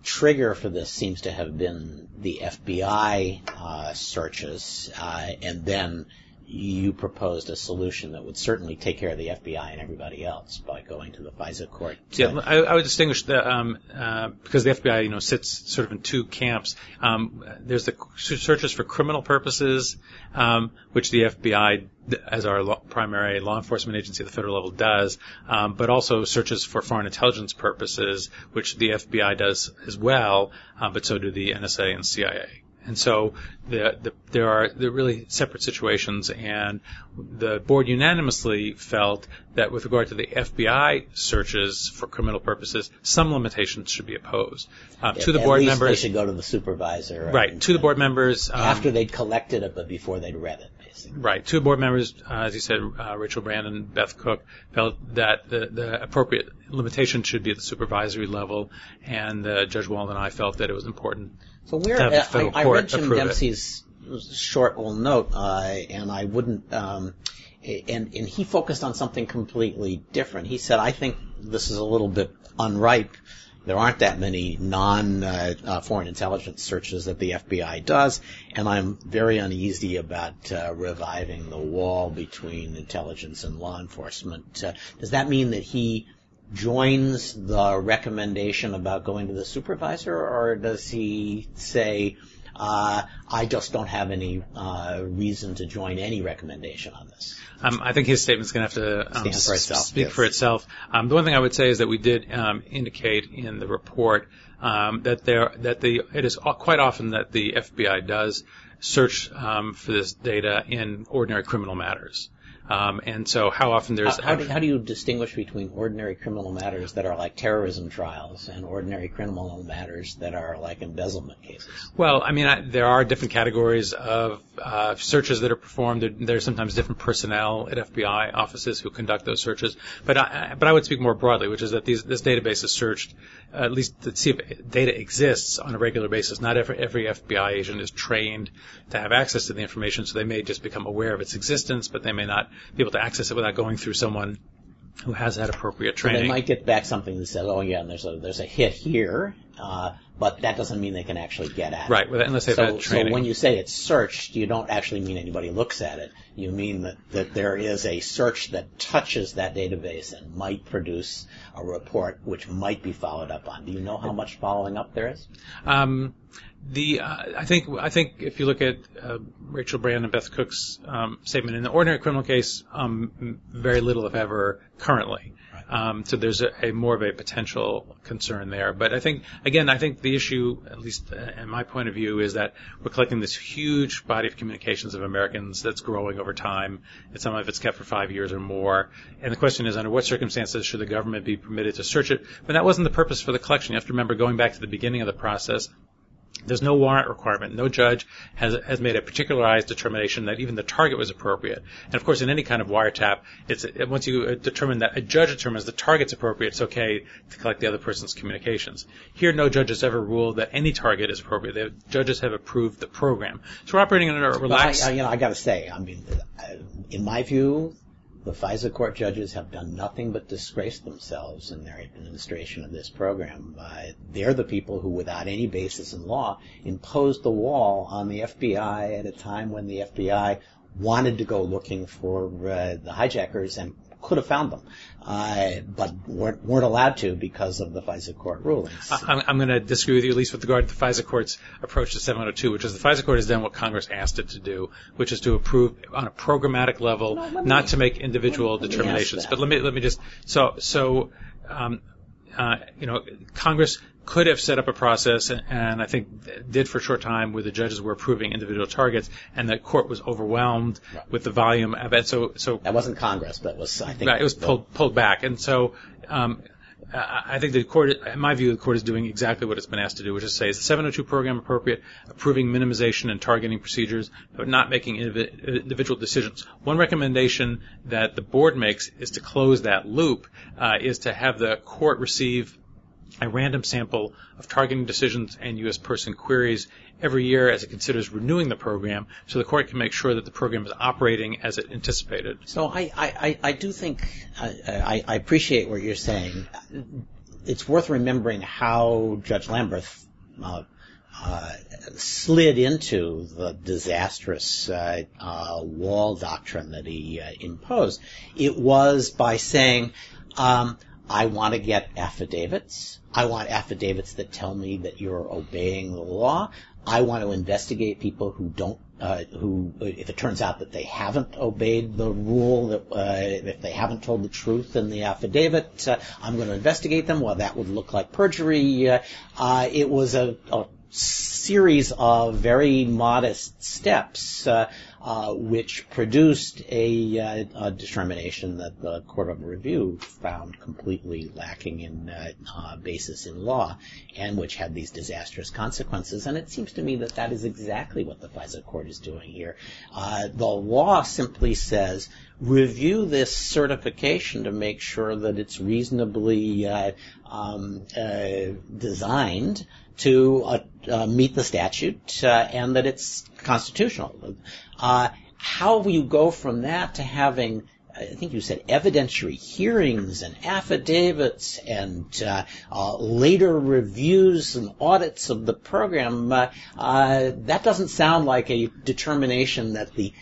trigger for this seems to have been the F B I uh, searches, uh, and then you proposed a solution that would certainly take care of the F B I and everybody else by going to the FISA court. Yeah, I, I would distinguish the um, uh, because the F B I, you know, sits sort of in two camps. Um, there's the searches for criminal purposes, um, which the F B I, as our law, primary law enforcement agency at the federal level, does, um, but also searches for foreign intelligence purposes, which the F B I does as well, uh, but so do the N S A and C I A. And so the, the, there are there are really separate situations, and the board unanimously felt that with regard to the F B I searches for criminal purposes, some limitations should be imposed. Uh, yeah, to the at board least members, they should go to the supervisor. Right, and, to the board members. Um, after they'd collected it, but before they'd read it, basically. Right, two board members, uh, as you said, uh, Rachel Brand and Beth Cook, felt that the, the appropriate limitation should be at the supervisory level, and uh, Judge Wald and I felt that it was important. So we're, to have the uh, federal I, I court read Jim approve Dempsey's short little note, uh, and I wouldn't, um, and, and he focused on something completely different. He said, I think this is a little bit unripe. There aren't that many non-foreign uh, uh, intelligence searches that the F B I does, and I'm very uneasy about uh, reviving the wall between intelligence and law enforcement. Uh, does that mean that he joins the recommendation about going to the supervisor, or does he say, uh, I just don't have any uh, reason to join any recommendation on this? Um, I think his statement's going to have to um, Stand for itself, speak yes. for itself. Um, the one thing I would say is that we did um, indicate in the report um, that there that the it is quite often that the F B I does search um, for this data in ordinary criminal matters. Um, and so how often there's... How, how, do, how do you distinguish between ordinary criminal matters that are like terrorism trials and ordinary criminal matters that are like embezzlement cases? Well, I mean, I, there are different categories of uh, searches that are performed. There, there's sometimes different personnel at F B I offices who conduct those searches. But I, but I would speak more broadly, which is that these, this database is searched, uh, at least to see if data exists on a regular basis. Not every, every F B I agent is trained to have access to the information, so they may just become aware of its existence, but they may not be able to access it without going through someone who has that appropriate training. So they might get back something that says, oh yeah, and there's a there's a hit here, uh, but that doesn't mean they can actually get at right, it. Right, unless they've so, had training. So when you say it's searched, you don't actually mean anybody looks at it. You mean that, that there is a search that touches that database and might produce a report which might be followed up on. Do you know how much following up there is? Um, The uh, I think I think if you look at uh, Rachel Brand and Beth Cook's um, statement in the ordinary criminal case, um, very little, if ever, currently. Right. Um, so there's a, a more of a potential concern there. But I think again, I think the issue, at least in my point of view, is that we're collecting this huge body of communications of Americans that's growing over time, and some of it's kept for five years or more. And the question is, under what circumstances should the government be permitted to search it? But that wasn't the purpose for the collection. You have to remember, going back to the beginning of the process, there's no warrant requirement. No judge has has made a particularized determination that even the target was appropriate. And of course, in any kind of wiretap, it's once you determine that a judge determines the target's appropriate, it's okay to collect the other person's communications. Here, no judge has ever ruled that any target is appropriate. The judges have approved the program. So we're operating under a relaxed. Well, I, I, you know, I got to say, I mean, in my view, the FISA court judges have done nothing but disgrace themselves in their administration of this program. Uh, they're the people who, without any basis in law, imposed the wall on the F B I at a time when the F B I wanted to go looking for uh, the hijackers and could have found them, uh, but weren't, weren't allowed to because of the FISA court rulings. I'm, I'm going to disagree with you, at least with regard to the FISA court's approach to seven oh two, which is the FISA court has done what Congress asked it to do, which is to approve on a programmatic level, no, me, not to make individual let, determinations. Let but let me let me just so so um, uh, you know, Congress could have set up a process, and I think did for a short time, where the judges were approving individual targets, and the court was overwhelmed right. with the volume of it. So, so that wasn't Congress, but it was I think right, it was pulled pulled back, and so um, I think the court, in my view, the court is doing exactly what it's been asked to do, which is say, is the seven oh two program appropriate, approving minimization and targeting procedures, but not making individual decisions. One recommendation that the board makes is to close that loop, uh, is to have the court receive a random sample of targeting decisions and U S person queries every year as it considers renewing the program, so the court can make sure that the program is operating as it anticipated. So I, I, I do think, I, I appreciate what you're saying. it's worth remembering how Judge Lamberth uh, uh, slid into the disastrous uh, uh, wall doctrine that he uh, imposed. It was by saying, um, I want to get affidavits. I want affidavits that tell me that you're obeying the law. I want to investigate people who don't, uh, who, if it turns out that they haven't obeyed the rule, that, uh, if they haven't told the truth in the affidavit, uh, I'm going to investigate them. Well, that would look like perjury. Uh, uh, it was a, a series of very modest steps, uh, uh, which produced a, uh, a determination that the Court of Review found completely lacking in uh, uh, basis in law, and which had these disastrous consequences. And it seems to me that that is exactly what the FISA Court is doing here. Uh, the law simply says, review this certification to make sure that it's reasonably uh, um, uh, designed to uh, uh, meet the statute uh, and that it's constitutional. Uh, how you go from that to having, I think you said, evidentiary hearings and affidavits and uh, uh, later reviews and audits of the program, uh, uh, that doesn't sound like a determination that the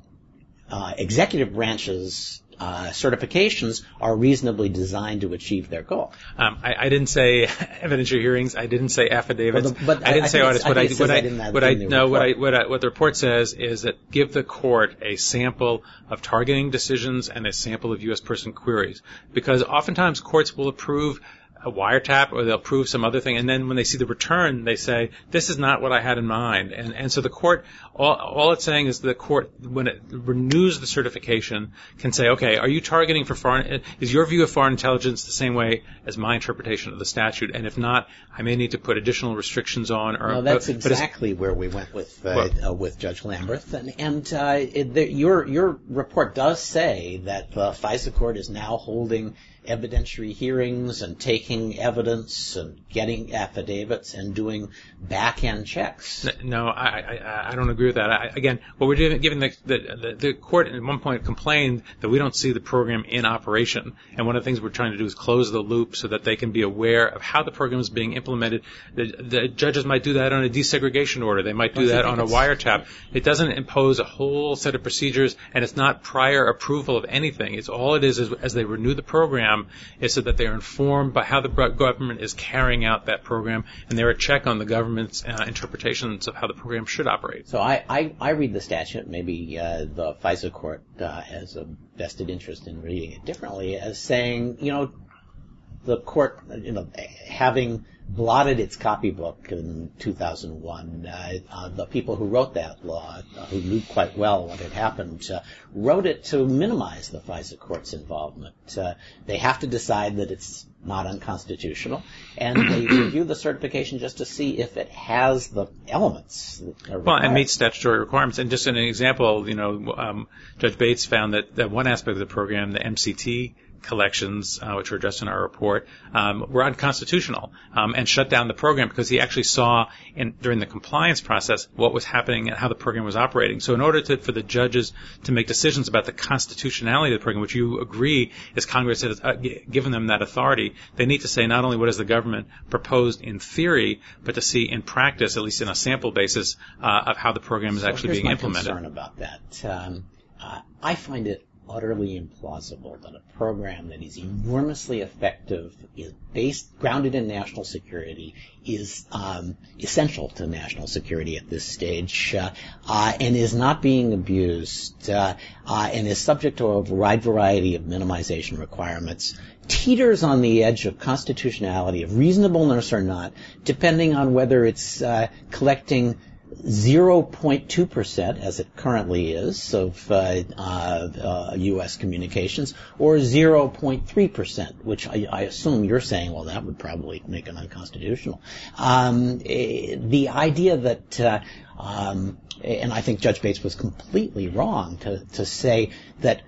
uh, executive branch's Uh, certifications are reasonably designed to achieve their goal. Um, I, I didn't say evidentiary hearings. I didn't say affidavits. Well, the, but I didn't I say audits. What I, what I, what I, no, what I, what I, what the report says is that give the court a sample of targeting decisions and a sample of U S person queries, because oftentimes courts will approve a wiretap or they'll approve some other thing, and then when they see the return, they say, this is not what I had in mind. And, and so the court, all, all it's saying is the court, when it renews the certification, can say, okay, are you targeting for foreign, is your view of foreign intelligence the same way as my interpretation of the statute? And if not, I may need to put additional restrictions on. Or, no, that's but, exactly but where we went with uh, well, uh, with Judge Lamberth. And, and uh, it, the, your your report does say that the FISA Court is now holding evidentiary hearings and taking evidence and getting affidavits and doing back-end checks. No, I, I, I don't agree with that. I, again, what we're doing, given the, the, the court at one point complained that we don't see the program in operation. And one of the things we're trying to do is close the loop so that they can be aware of how the program is being implemented. The, the judges might do that on a desegregation order. They might do that on a wiretap. It doesn't impose a whole set of procedures, and it's not prior approval of anything. It's all it is, is as they renew the program, is so that they're informed by how the government is carrying out that program, and they're a check on the government's uh, interpretations of how the program should operate. So I, I, I read the statute, maybe uh, the FISA Court uh, has a vested interest in reading it differently, as saying, you know, the court, you know, having blotted its copybook in two thousand one, uh, uh, the people who wrote that law, uh, who knew quite well what had happened, uh, wrote it to minimize the FISA Court's involvement. Uh, they have to decide that it's not unconstitutional, and they review the certification just to see if it has the elements that are required. Well, and meets statutory requirements. And just an example, you know, um, Judge Bates found that, that one aspect of the program, the M C T collections, uh, which were addressed in our report, um, were unconstitutional, um, and shut down the program because he actually saw in, during the compliance process what was happening and how the program was operating. So in order to, for the judges to make decisions about the constitutionality of the program, which you agree is Congress has uh, given them that authority, they need to say not only what has the government proposed in theory, but to see in practice, at least in a sample basis, uh, of how the program is so actually being my implemented. Concern about that. Um, uh, I find it utterly implausible that a program that is enormously effective, is based, grounded in national security, is um, essential to national security at this stage, uh, uh, and is not being abused, uh, uh, and is subject to a wide variety of minimization requirements, teeters on the edge of constitutionality, of reasonableness or not, depending on whether it's uh, collecting zero point two percent, as it currently is, of uh, uh, uh, U S communications, or zero point three percent, which I, I assume you're saying, well, that would probably make it unconstitutional. Um, eh, the idea that, uh, um, and I think Judge Bates was completely wrong to, to say that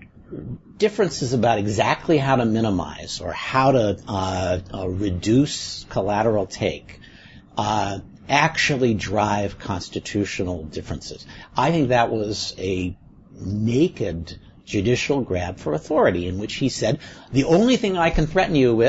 differences about exactly how to minimize or how to uh, uh, reduce collateral take uh, actually drive constitutional differences. I think that was a naked judicial grab for authority in which he said, the only thing I can threaten you with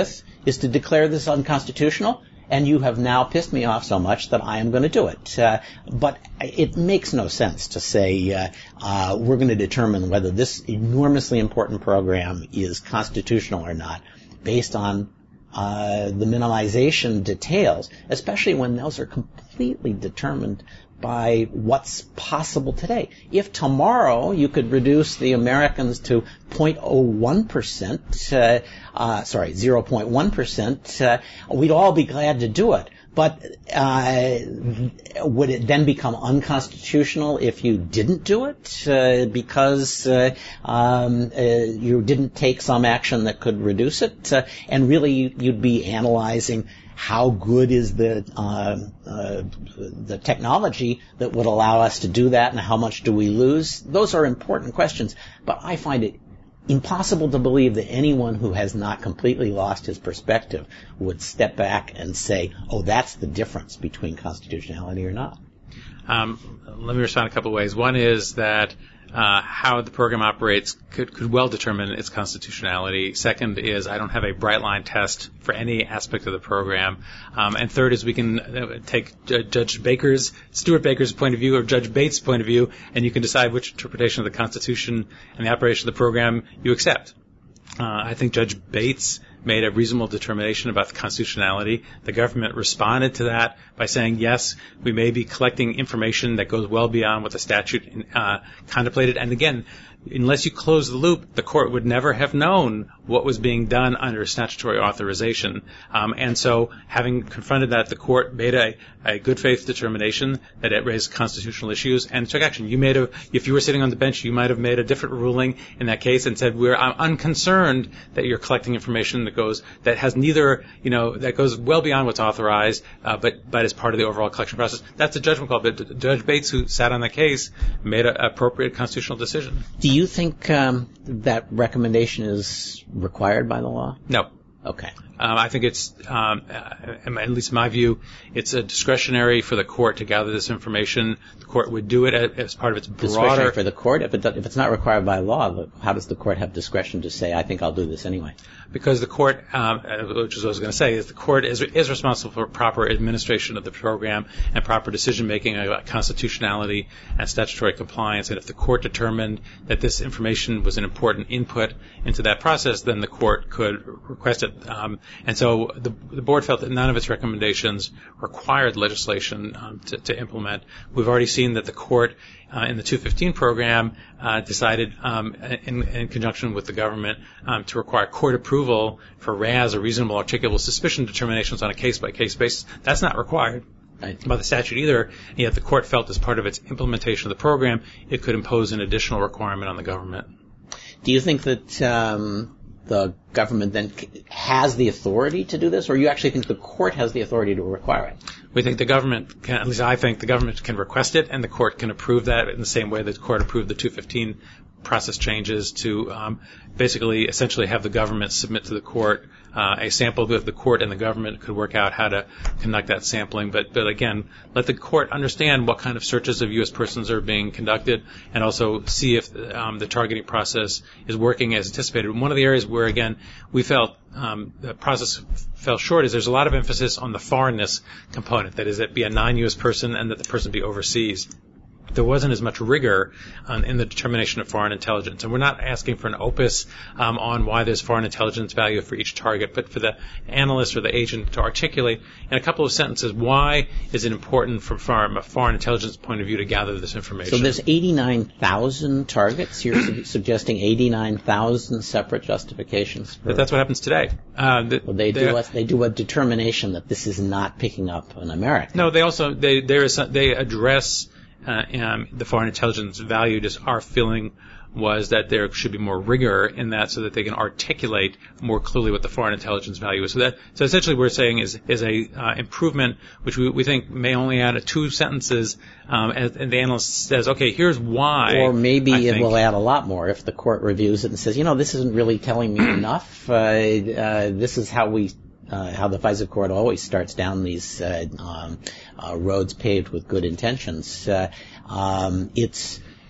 is to declare this unconstitutional, and you have now pissed me off so much that I am going to do it. Uh, but it makes no sense to say uh, uh, we're going to determine whether this enormously important program is constitutional or not based on uh, the minimization details, especially when those are completely determined by what's possible today. If tomorrow you could reduce the Americans to zero point zero one percent, uh, uh, sorry, zero point one percent, uh, we'd all be glad to do it. But uh, would it then become unconstitutional if you didn't do it uh, because uh, um, uh, you didn't take some action that could reduce it? Uh, and really, you'd be analyzing how good is the uh, uh, the technology that would allow us to do that, and how much do we lose? Those are important questions, but I find it impossible to believe that anyone who has not completely lost his perspective would step back and say, oh, that's the difference between constitutionality or not. Um, let me respond a couple of ways. One is that Uh, how the program operates could, could well determine its constitutionality. Second is I don't have a bright line test for any aspect of the program. Um, and third is we can uh, take J- Judge Baker's, Stuart Baker's point of view or Judge Bates' point of view, and you can decide which interpretation of the Constitution and the operation of the program you accept. Uh, I think Judge Bates made a reasonable determination about the constitutionality. The government responded to that by saying, yes, we may be collecting information that goes well beyond what the statute uh, contemplated. And again, unless you close the loop, the court would never have known what was being done under statutory authorization. Um, and so having confronted that, the court made a, a good faith determination that it raised constitutional issues and took action. You made a, if you were sitting on the bench, you might have made a different ruling in that case and said, we're unconcerned that you're collecting information that goes, that has neither, you know, that goes well beyond what's authorized, uh, but, but is part of the overall collection process. That's a judgment call. But Judge Bates, who sat on the case, made an appropriate constitutional decision. Do you think um, that recommendation is required by the law? No. Okay. Um, I think it's, um, at least in my view, it's a discretionary for the court to gather this information. The court would do it as part of its broader. Discretionary for the court? If, it, if it's not required by law, how does the court have discretion to say, I think I'll do this anyway? Because the court, um, which is what I was going to say, is the court is, is responsible for proper administration of the program and proper decision-making about constitutionality and statutory compliance. And if the court determined that this information was an important input into that process, then the court could request it. Um, and so the, the board felt that none of its recommendations required legislation um, to, to implement. We've already seen that the court uh, in the two fifteen program uh, decided um, in, in conjunction with the government um, to require court approval for R A S, or reasonable articulable suspicion determinations on a case-by-case basis. That's not required by the statute either, and yet the court felt as part of its implementation of the program, it could impose an additional requirement on the government. Do you think that um, the government then has the authority to do this, or you actually think the court has the authority to require it? We think the government can, at least I think the government can request it, and the court can approve that in the same way that the court approved the two fifteen process changes to um, basically essentially have the government submit to the court uh, a sample that the court and the government could work out how to conduct that sampling. But, but again, let the court understand what kind of searches of U S persons are being conducted, and also see if um, the targeting process is working as anticipated. One of the areas where, again, we felt um, the process fell short is there's a lot of emphasis on the foreignness component, that is, that it be a non-U S person and that the person be overseas. There wasn't as much rigor um, in the determination of foreign intelligence. And we're not asking for an opus um, on why there's foreign intelligence value for each target, but for the analyst or the agent to articulate in a couple of sentences why is it important from, from a foreign intelligence point of view to gather this information. So there's eighty-nine thousand targets. You're su- suggesting eighty-nine thousand separate justifications. For but that's what happens today. Uh, the, well, they do a, they do a determination that this is not picking up an American. No, they also they there is they address Uh, um, the foreign intelligence value. Just our feeling was that there should be more rigor in that, so that they can articulate more clearly what the foreign intelligence value is. So that, so essentially, what we're saying is is a uh, improvement, which we, we think may only add a two sentences, um, and, and the analyst says, okay, here's why. Or maybe I it think. will add a lot more if the court reviews it and says, you know, this isn't really telling me enough. Uh, uh, this is how we. Uh, how the FISA court always starts down these uh, um, uh, roads paved with good intentions. Uh, um, it's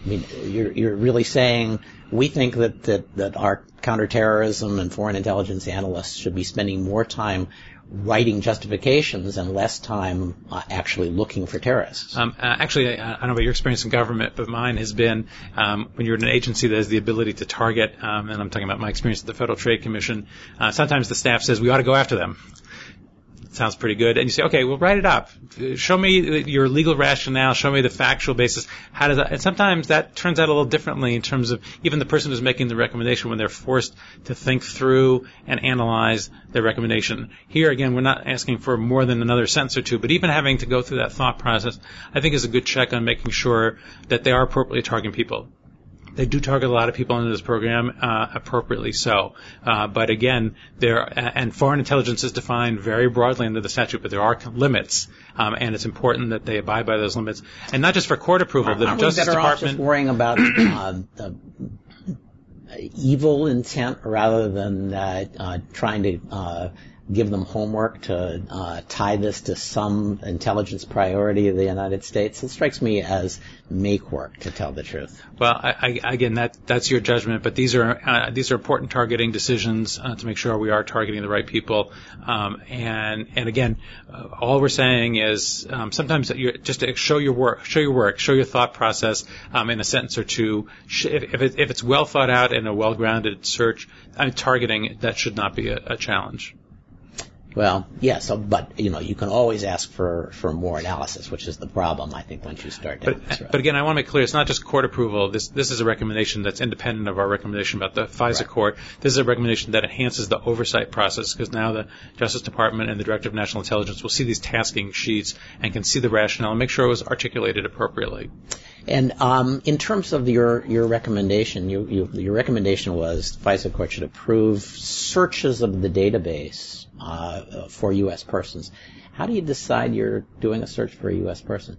I mean, you're, you're really saying we think that, that, that our counterterrorism and foreign intelligence analysts should be spending more time writing justifications and less time uh, actually looking for terrorists. Um, uh, actually, I, I don't know about your experience in government, but mine has been um, when you're in an agency that has the ability to target, um, and I'm talking about my experience at the Federal Trade Commission, uh, sometimes the staff says we ought to go after them. Sounds pretty good. And you say, okay, well, write it up. Show me your legal rationale. Show me the factual basis. How does that, and sometimes that turns out a little differently in terms of even the person who's making the recommendation when they're forced to think through and analyze their recommendation. Here, again, we're not asking for more than another sentence or two, but even having to go through that thought process, I think is a good check on making sure that they are appropriately targeting people. They do target a lot of people under this program, uh, appropriately so. Uh, but again, there, and foreign intelligence is defined very broadly under the statute, but there are limits, um, and it's important that they abide by those limits. And not just for court approval, the Aren't Justice we better Department. Off just worrying about uh, the evil intent rather than uh, uh, trying to uh, give them homework to uh, tie this to some intelligence priority of the United States? It strikes me as make work, to tell the truth. Well, I, I, again, that that's your judgment, but these are uh, these are important targeting decisions uh, to make sure we are targeting the right people. Um, and and again, uh, all we're saying is um, sometimes you're, just to show your work, show your work, show your thought process um, in a sentence or two. If if, it, if it's well thought out and a well-grounded search, I mean, targeting that should not be a, a challenge. Well, yes, but, you know, you can always ask for, for more analysis, which is the problem, I think, once you start down but, this road. But again, I want to make clear, it's not just court approval. This this is a recommendation that's independent of our recommendation about the FISA right. court. This is a recommendation that enhances the oversight process, because now the Justice Department and the Director of National Intelligence will see these tasking sheets and can see the rationale and make sure it was articulated appropriately. And um, in terms of your your recommendation, you, you, your recommendation was the FISA court should approve searches of the database uh, for U S persons. How do you decide you're doing a search for a U S person?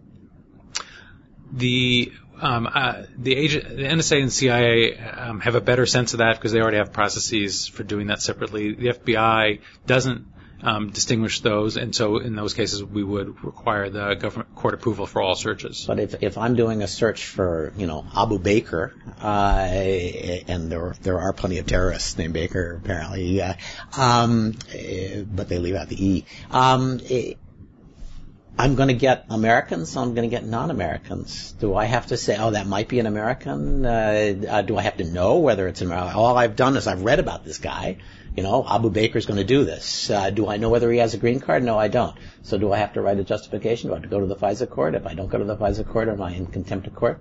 The um, uh, the, agent, the N S A and C I A um, have a better sense of that because they already have processes for doing that separately. The F B I doesn't um, distinguish those, and so in those cases we would require the government court approval for all searches. But if if I'm doing a search for, you know, Abu Baker, uh, and there there are plenty of terrorists named Baker apparently, uh, um, uh, but they leave out the E. Um, I'm going to get Americans, I'm going to get non-Americans. Do I have to say, oh, that might be an American? Uh, uh, do I have to know whether it's an American? All I've done is I've read about this guy. You know, Abu Baker's going to do this. Uh, do I know whether he has a green card? No, I don't. So do I have to write a justification? Do I have to go to the FISA court? If I don't go to the FISA court, am I in contempt of court?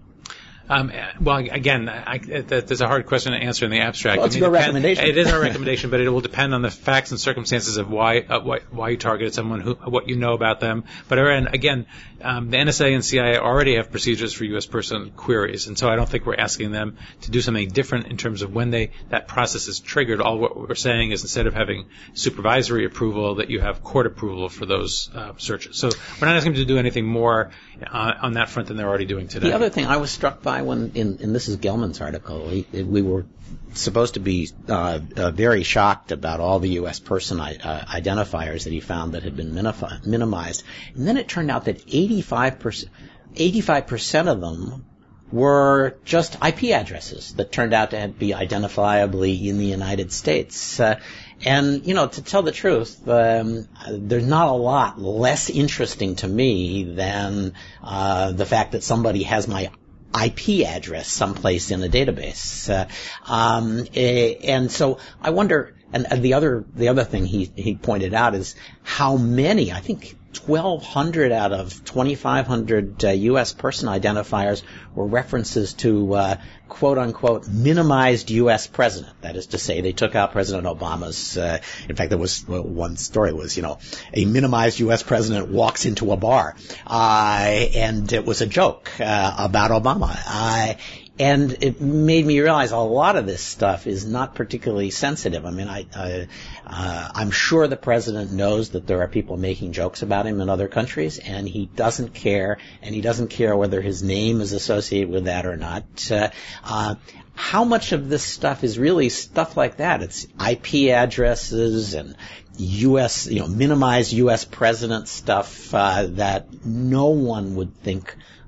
Um, well, again, I, that, that's a hard question to answer in the abstract. Well, it's I mean, your depend, recommendation. It is our recommendation, but it will depend on the facts and circumstances of why uh, why, why you targeted someone, who, what you know about them. But again, um, the N S A and C I A already have procedures for U S person queries, and so I don't think we're asking them to do something different in terms of when they that process is triggered. All what we're saying is instead of having supervisory approval, that you have court approval for those uh, searches. So we're not asking them to do anything more uh, on that front than they're already doing today. The other thing I was struck by when in, in this is Gelman's article, we, we were supposed to be uh, uh, very shocked about all the U S person I, uh, identifiers that he found that had been minif- minimized, and then it turned out that eighty-five percent, eighty-five percent of them were just I P addresses that turned out to be identifiably in the United States. Uh, and, you know, to tell the truth, um, there's not a lot less interesting to me than uh, the fact that somebody has my I P address someplace in a database. Uh, um, and so I wonder, and the other the other thing he, he pointed out is how many, I think twelve hundred out of twenty-five hundred uh, U S person identifiers were references to uh, quote-unquote minimized U S president. That is to say, they took out President Obama's, uh, in fact, there was well, one story was, you know, a minimized U S president walks into a bar, uh, and it was a joke uh, about Obama. Uh, And it made me realize a lot of this stuff is not particularly sensitive. I mean, I, I, uh, I'm sure the president knows that there are people making jokes about him in other countries, and he doesn't care, and he doesn't care whether his name is associated with that or not. Uh, uh, how much of this stuff is really stuff like that? It's I P addresses and U S, you know, minimized U S president stuff uh, that no one would think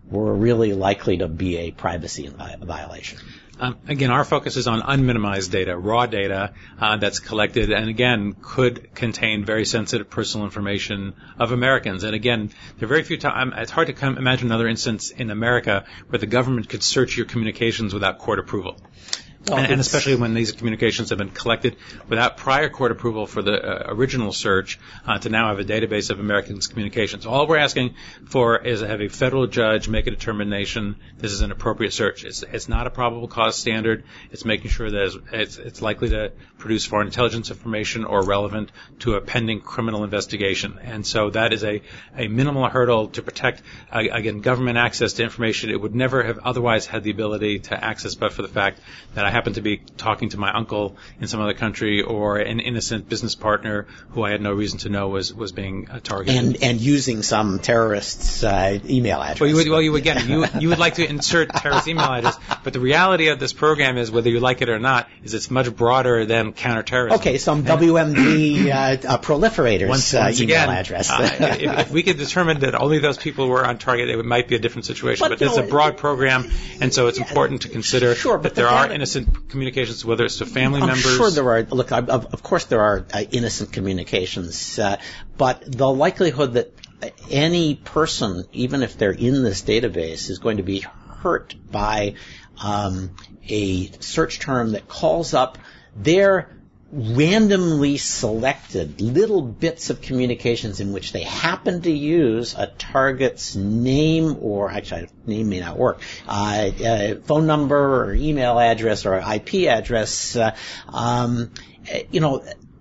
were really likely to be a privacy violation. Um, again, our focus is on unminimized data, raw data uh, that's collected, and again, could contain very sensitive personal information of Americans. And again, there are very few times, it's hard to come, imagine another instance in America where the government could search your communications without court approval. Well, and, and especially when these communications have been collected without prior court approval for the uh, original search, uh, to now have a database of Americans' communications. All we're asking for is to have a federal judge make a determination this is an appropriate search. It's, it's not a probable cause standard. It's making sure that it's, it's, it's likely to produce foreign intelligence information or relevant to a pending criminal investigation. And so that is a, a minimal hurdle to protect, uh, again, government access to information it would never have otherwise had the ability to access but for the fact that I happen to be talking to my uncle in some other country or an innocent business partner who I had no reason to know was, was being uh, targeted. And, and using some terrorist's uh, email address. Well, you would, well, you again, you, you would like to insert terrorist email address, but the reality of this program is, whether you like it or not, is it's much broader than counterterrorism. Okay, some W M D uh, uh, proliferators once, uh, once email again, address. uh, if, if we could determine that only those people were on target, it might be a different situation. But, But, you it's know, a broad program, and so it's yeah, important to consider sure, that the there are data, innocent communications, whether it's to family I'm members. sure there are. Look, of, of course there are uh, innocent communications, uh, but the likelihood that any person, even if they're in this database, is going to be hurt by um, a search term that calls up their randomly selected little bits of communications in which they happen to use a target's name, or actually name may not work, uh, uh, phone number or email address or I P address. Uh, um, you know,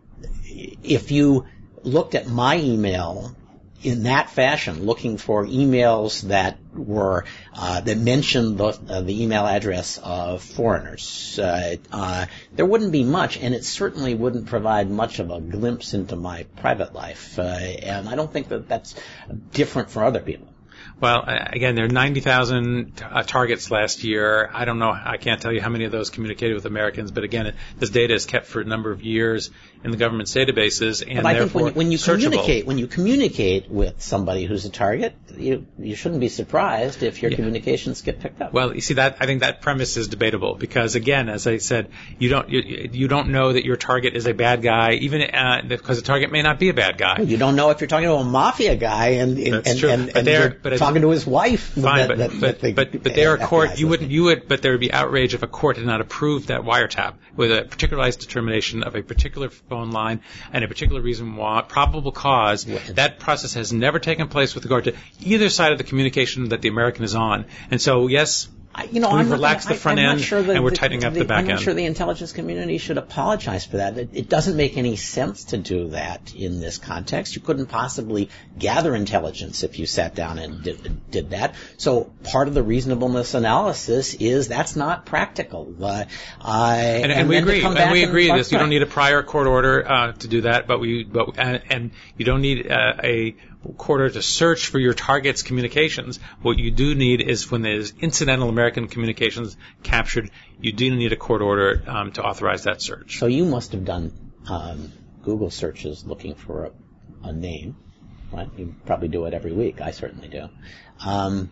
if you looked at my email in that fashion, looking for emails that were uh, that mentioned the, uh, the email address of foreigners, uh, uh, there wouldn't be much, and it certainly wouldn't provide much of a glimpse into my private life. Uh, and I don't think that that's different for other people. Well, again, there are ninety thousand uh, targets last year. I don't know. I can't tell you how many of those communicated with Americans. But again, it, this data is kept for a number of years in the government's databases, and but I therefore think when you, when you searchable. communicate, when you communicate with somebody who's a target, you you shouldn't be surprised if your yeah. communications get picked up. Well, you see that I think that premise is debatable because, again, as I said, you don't you, you don't know that your target is a bad guy, even uh, because the target may not be a bad guy. Well, you don't know if you're talking to a mafia guy and and That's and, true. and, But and they're- you're but it- talking to his wife. Fine, that, but, that, but, that they- but, but there are F B court, I's you would, looking. you would, but there would be outrage if a court did not approve that wiretap with a particularized determination of a particular phone line and a particular reason why, probable cause. That process has never taken place with regard to either side of the communication that the American is on. And so, yes, I, you know, we've I'm not relaxed gonna, the front I, I'm end not sure that and we're the, tightening up the, the back I'm not end. sure the intelligence community should apologize for that. It, it doesn't make any sense to do that in this context. You couldn't possibly gather intelligence if you sat down and did, did that. So part of the reasonableness analysis is that's not practical. Uh, I, And, and, and we then to agree. come And back we and agree. talk This you about- don't need a prior court order uh, to do that, but we but and, and you don't need uh, a court order to search for your target's communications. What you do need is when there's incidental American communications captured, you do need a court order um, to authorize that search. So you must have done um, Google searches looking for a, a name, right? You probably do it every week. I certainly do. Um,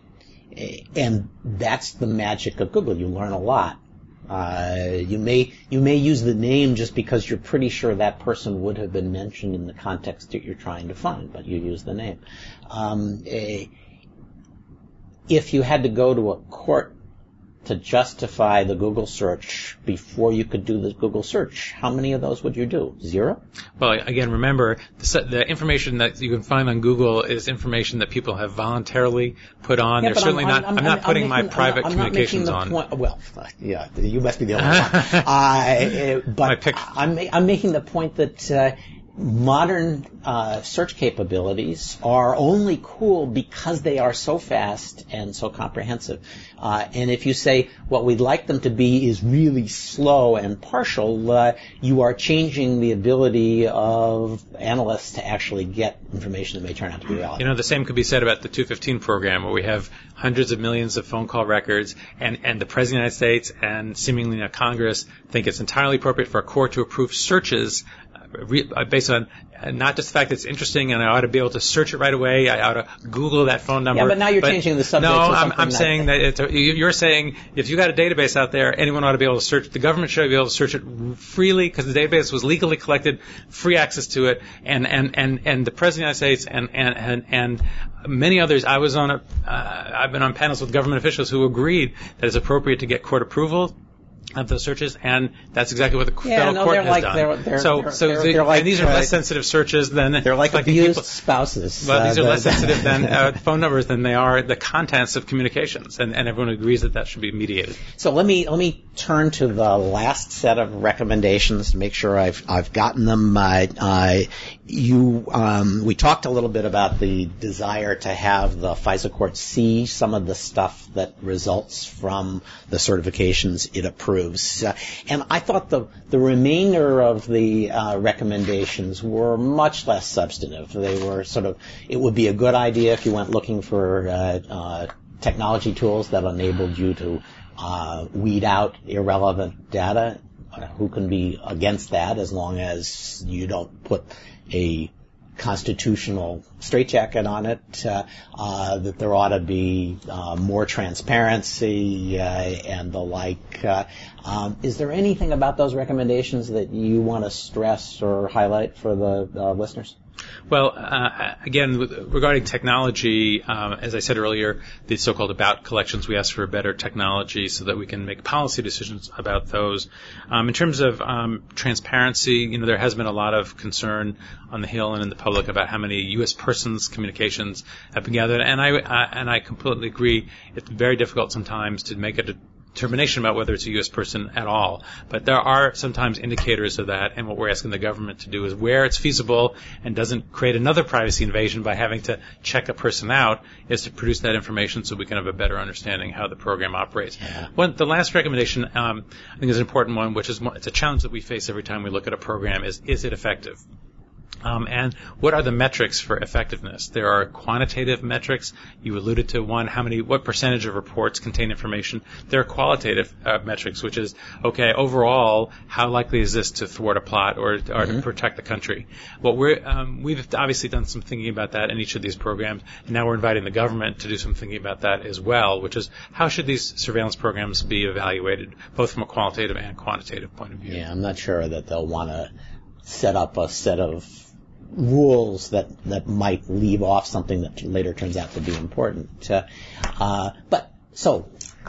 and that's the magic of Google. You learn a lot. Uh, you may you may use the name just because you're pretty sure that person would have been mentioned in the context that you're trying to find, but you use the name. Um, a, if you had to go to a court to justify the Google search before you could do the Google search, how many of those would you do? Zero? Well, again, remember, the, the information that you can find on Google is information that people have voluntarily put on. Yeah, They're but certainly I'm, not, I'm, I'm not I'm putting making, my private I'm, I'm communications not on. making the point, well, yeah, you must be the only one. uh, but pick- I'm, I'm making the point that uh, modern uh, search capabilities are only cool because they are so fast and so comprehensive. Uh, and if you say what we'd like them to be is really slow and partial, uh, you are changing the ability of analysts to actually get information that may turn out to be valid. You know, the same could be said about the two fifteen program, where we have hundreds of millions of phone call records, and, and the President of the United States and seemingly now Congress think it's entirely appropriate for a court to approve searches re, based on not just the fact that it's interesting and I ought to be able to search it right away. I ought to Google that phone number. Yeah, but now you're but changing the subject. No, to I'm, I'm that saying that it's a, you're saying if you got a database out there, anyone ought to be able to search. The government should be able to search it freely because the database was legally collected, free access to it, and and and and the President of the United States and and and, and many others. I was on a. Uh, I've been on panels with government officials who agreed that it's appropriate to get court approval of those searches, and that's exactly what the yeah, federal no, court they're has like, done. They're, they're, so, they're, so they're, the, they're like, and these are uh, less sensitive searches than they're like collecting abused people. spouses. Well, these uh, are the, less sensitive than uh, phone numbers than they are the contents of communications, and, and everyone agrees that that should be mediated. So let me let me turn to the last set of recommendations to make sure I've I've gotten them. Uh, uh, you um, we talked a little bit about the desire to have the FISA court see some of the stuff that results from the certifications it approves, uh, and I thought the the remainder of the uh, recommendations were much less substantive. They were sort of, it would be a good idea if you went looking for uh, uh, technology tools that enabled you to uh, weed out irrelevant data. Uh, who can be against that as long as you don't put a constitutional straitjacket on it, uh, uh, that there ought to be uh, more transparency uh, and the like. Uh, um, is there anything about those recommendations that you want to stress or highlight for the uh, listeners? Well, uh, again, with, regarding technology, um, as I said earlier, the so-called about collections, we ask for better technology so that we can make policy decisions about those. Um, in terms of um, transparency, you know, there has been a lot of concern on the Hill and in the public about how many U S persons' communications have been gathered, and I uh, and I completely agree. It's very difficult sometimes to make a de- determination about whether it's a U S person at all. But there are sometimes indicators of that, and what we're asking the government to do is where it's feasible and doesn't create another privacy invasion by having to check a person out, is to produce that information so we can have a better understanding how the program operates. Yeah. One, the last recommendation, um, I think is an important one, which is more, it's a challenge that we face every time we look at a program, is is it effective? Um, and what are the metrics for effectiveness? There are quantitative metrics. You alluded to one, how many, what percentage of reports contain information. There are qualitative uh, metrics, which is, okay, overall, how likely is this to thwart a plot or, or mm-hmm. to protect the country? What we're, um, we've obviously done some thinking about that in each of these programs, and now we're inviting the government to do some thinking about that as well, which is how should these surveillance programs be evaluated, both from a qualitative and quantitative point of view? Yeah, I'm not sure that they'll want to set up a set of rules that, that might leave off something that later turns out to be important. Uh, uh, but so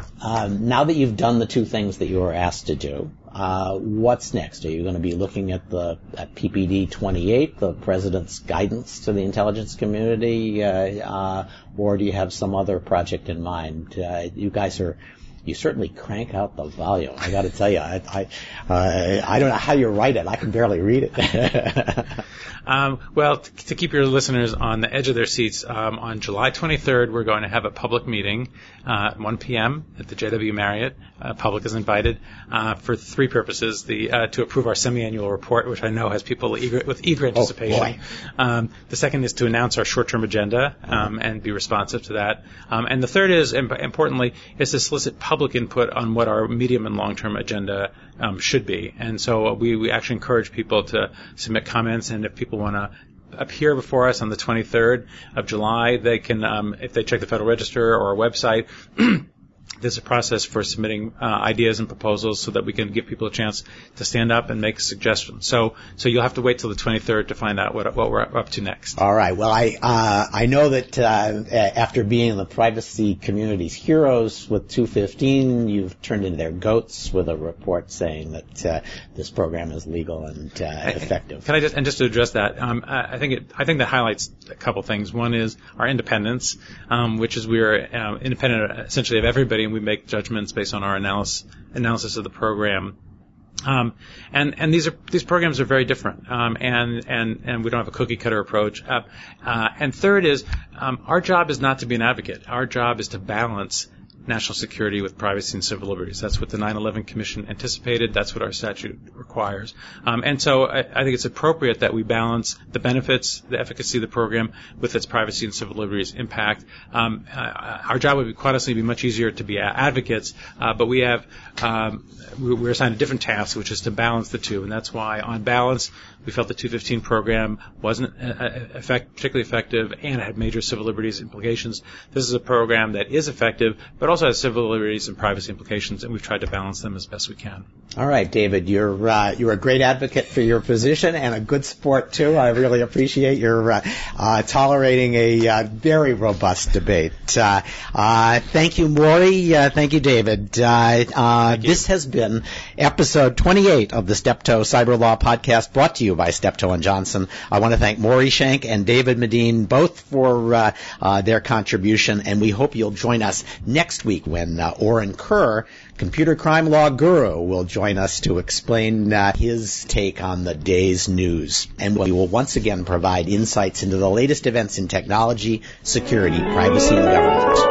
um, now that you've done the two things that you were asked to do, uh, what's next? Are you going to be looking at the at P P D twenty-eight, the President's guidance to the intelligence community, uh, uh, or do you have some other project in mind? Uh, you guys are. You certainly crank out the volume. I got to tell you, I I, uh, I don't know how you write it. I can barely read it. um, well, t- to keep your listeners on the edge of their seats, um, on July twenty-third, we're going to have a public meeting uh, at one p.m. at the J W Marriott. Uh, public is invited uh, for three purposes: the uh, to approve our semi-annual report, which I know has people eager, with eager anticipation. Oh, boy. Um, the second is to announce our short-term agenda um, and be responsive to that. Um, and the third is, imp- importantly, is to solicit public public input on what our medium and long-term agenda um, should be. And so we, we actually encourage people to submit comments, and if people want to appear before us on the twenty-third of July, they can, um, if they check the Federal Register or our website, there's a process for submitting uh, ideas and proposals so that we can give people a chance to stand up and make suggestions. So, so you'll have to wait till the twenty-third to find out what what we're up to next. All right. Well, I uh, I know that uh, after being the privacy community's heroes with two fifteen, you've turned into their goats with a report saying that uh, this program is legal and uh, effective. Can I just and just to address that, um, I think it I think that highlights a couple things. One is our independence, um, which is we're um, independent essentially of everybody. And we make judgments based on our analysis analysis of the program. Um, and, and these are, these programs are very different. Um, and, and, and we don't have a cookie cutter approach. Uh, uh, and third is, um, our job is not to be an advocate. Our job is to balance national security with privacy and civil liberties. That's what the nine eleven Commission anticipated. That's what our statute requires. Um, and so I, I think it's appropriate that we balance the benefits, the efficacy of the program with its privacy and civil liberties impact. Um, uh, our job would be, quite honestly, be much easier to be advocates, uh, but we have um, we're assigned a different task, which is to balance the two, and that's why, on balance, we felt the two fifteen program wasn't effect, particularly effective and had major civil liberties implications. This is a program that is effective, but also has civil liberties and privacy implications, and we've tried to balance them as best we can. All right, David, you're uh, you're a great advocate for your position and a good sport too. I really appreciate your uh, uh, tolerating a uh, very robust debate. Uh, uh, thank you, Maury. Uh, thank you, David. Uh, uh, this has been episode twenty-eight of the Steptoe Cyber Law Podcast, brought to you by Steptoe and Johnson. I want to thank Maury Shenk and David Medin both for uh, uh, their contribution, and we hope you'll join us next week when uh, Oren Kerr, computer crime law guru, will join us to explain uh, his take on the day's news. And we will once again provide insights into the latest events in technology, security, privacy, and government.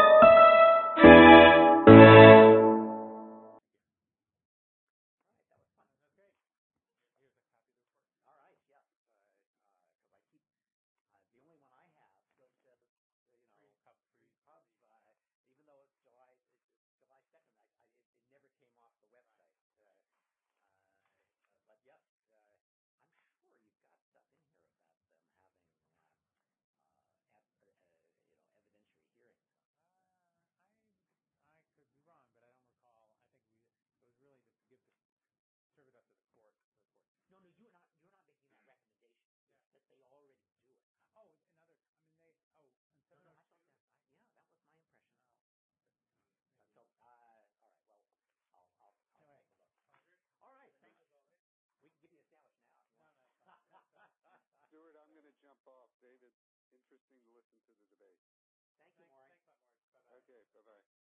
Stuart, I'm going to jump off. David, interesting to listen to the debate. Thank you, Maury. Okay, bye-bye.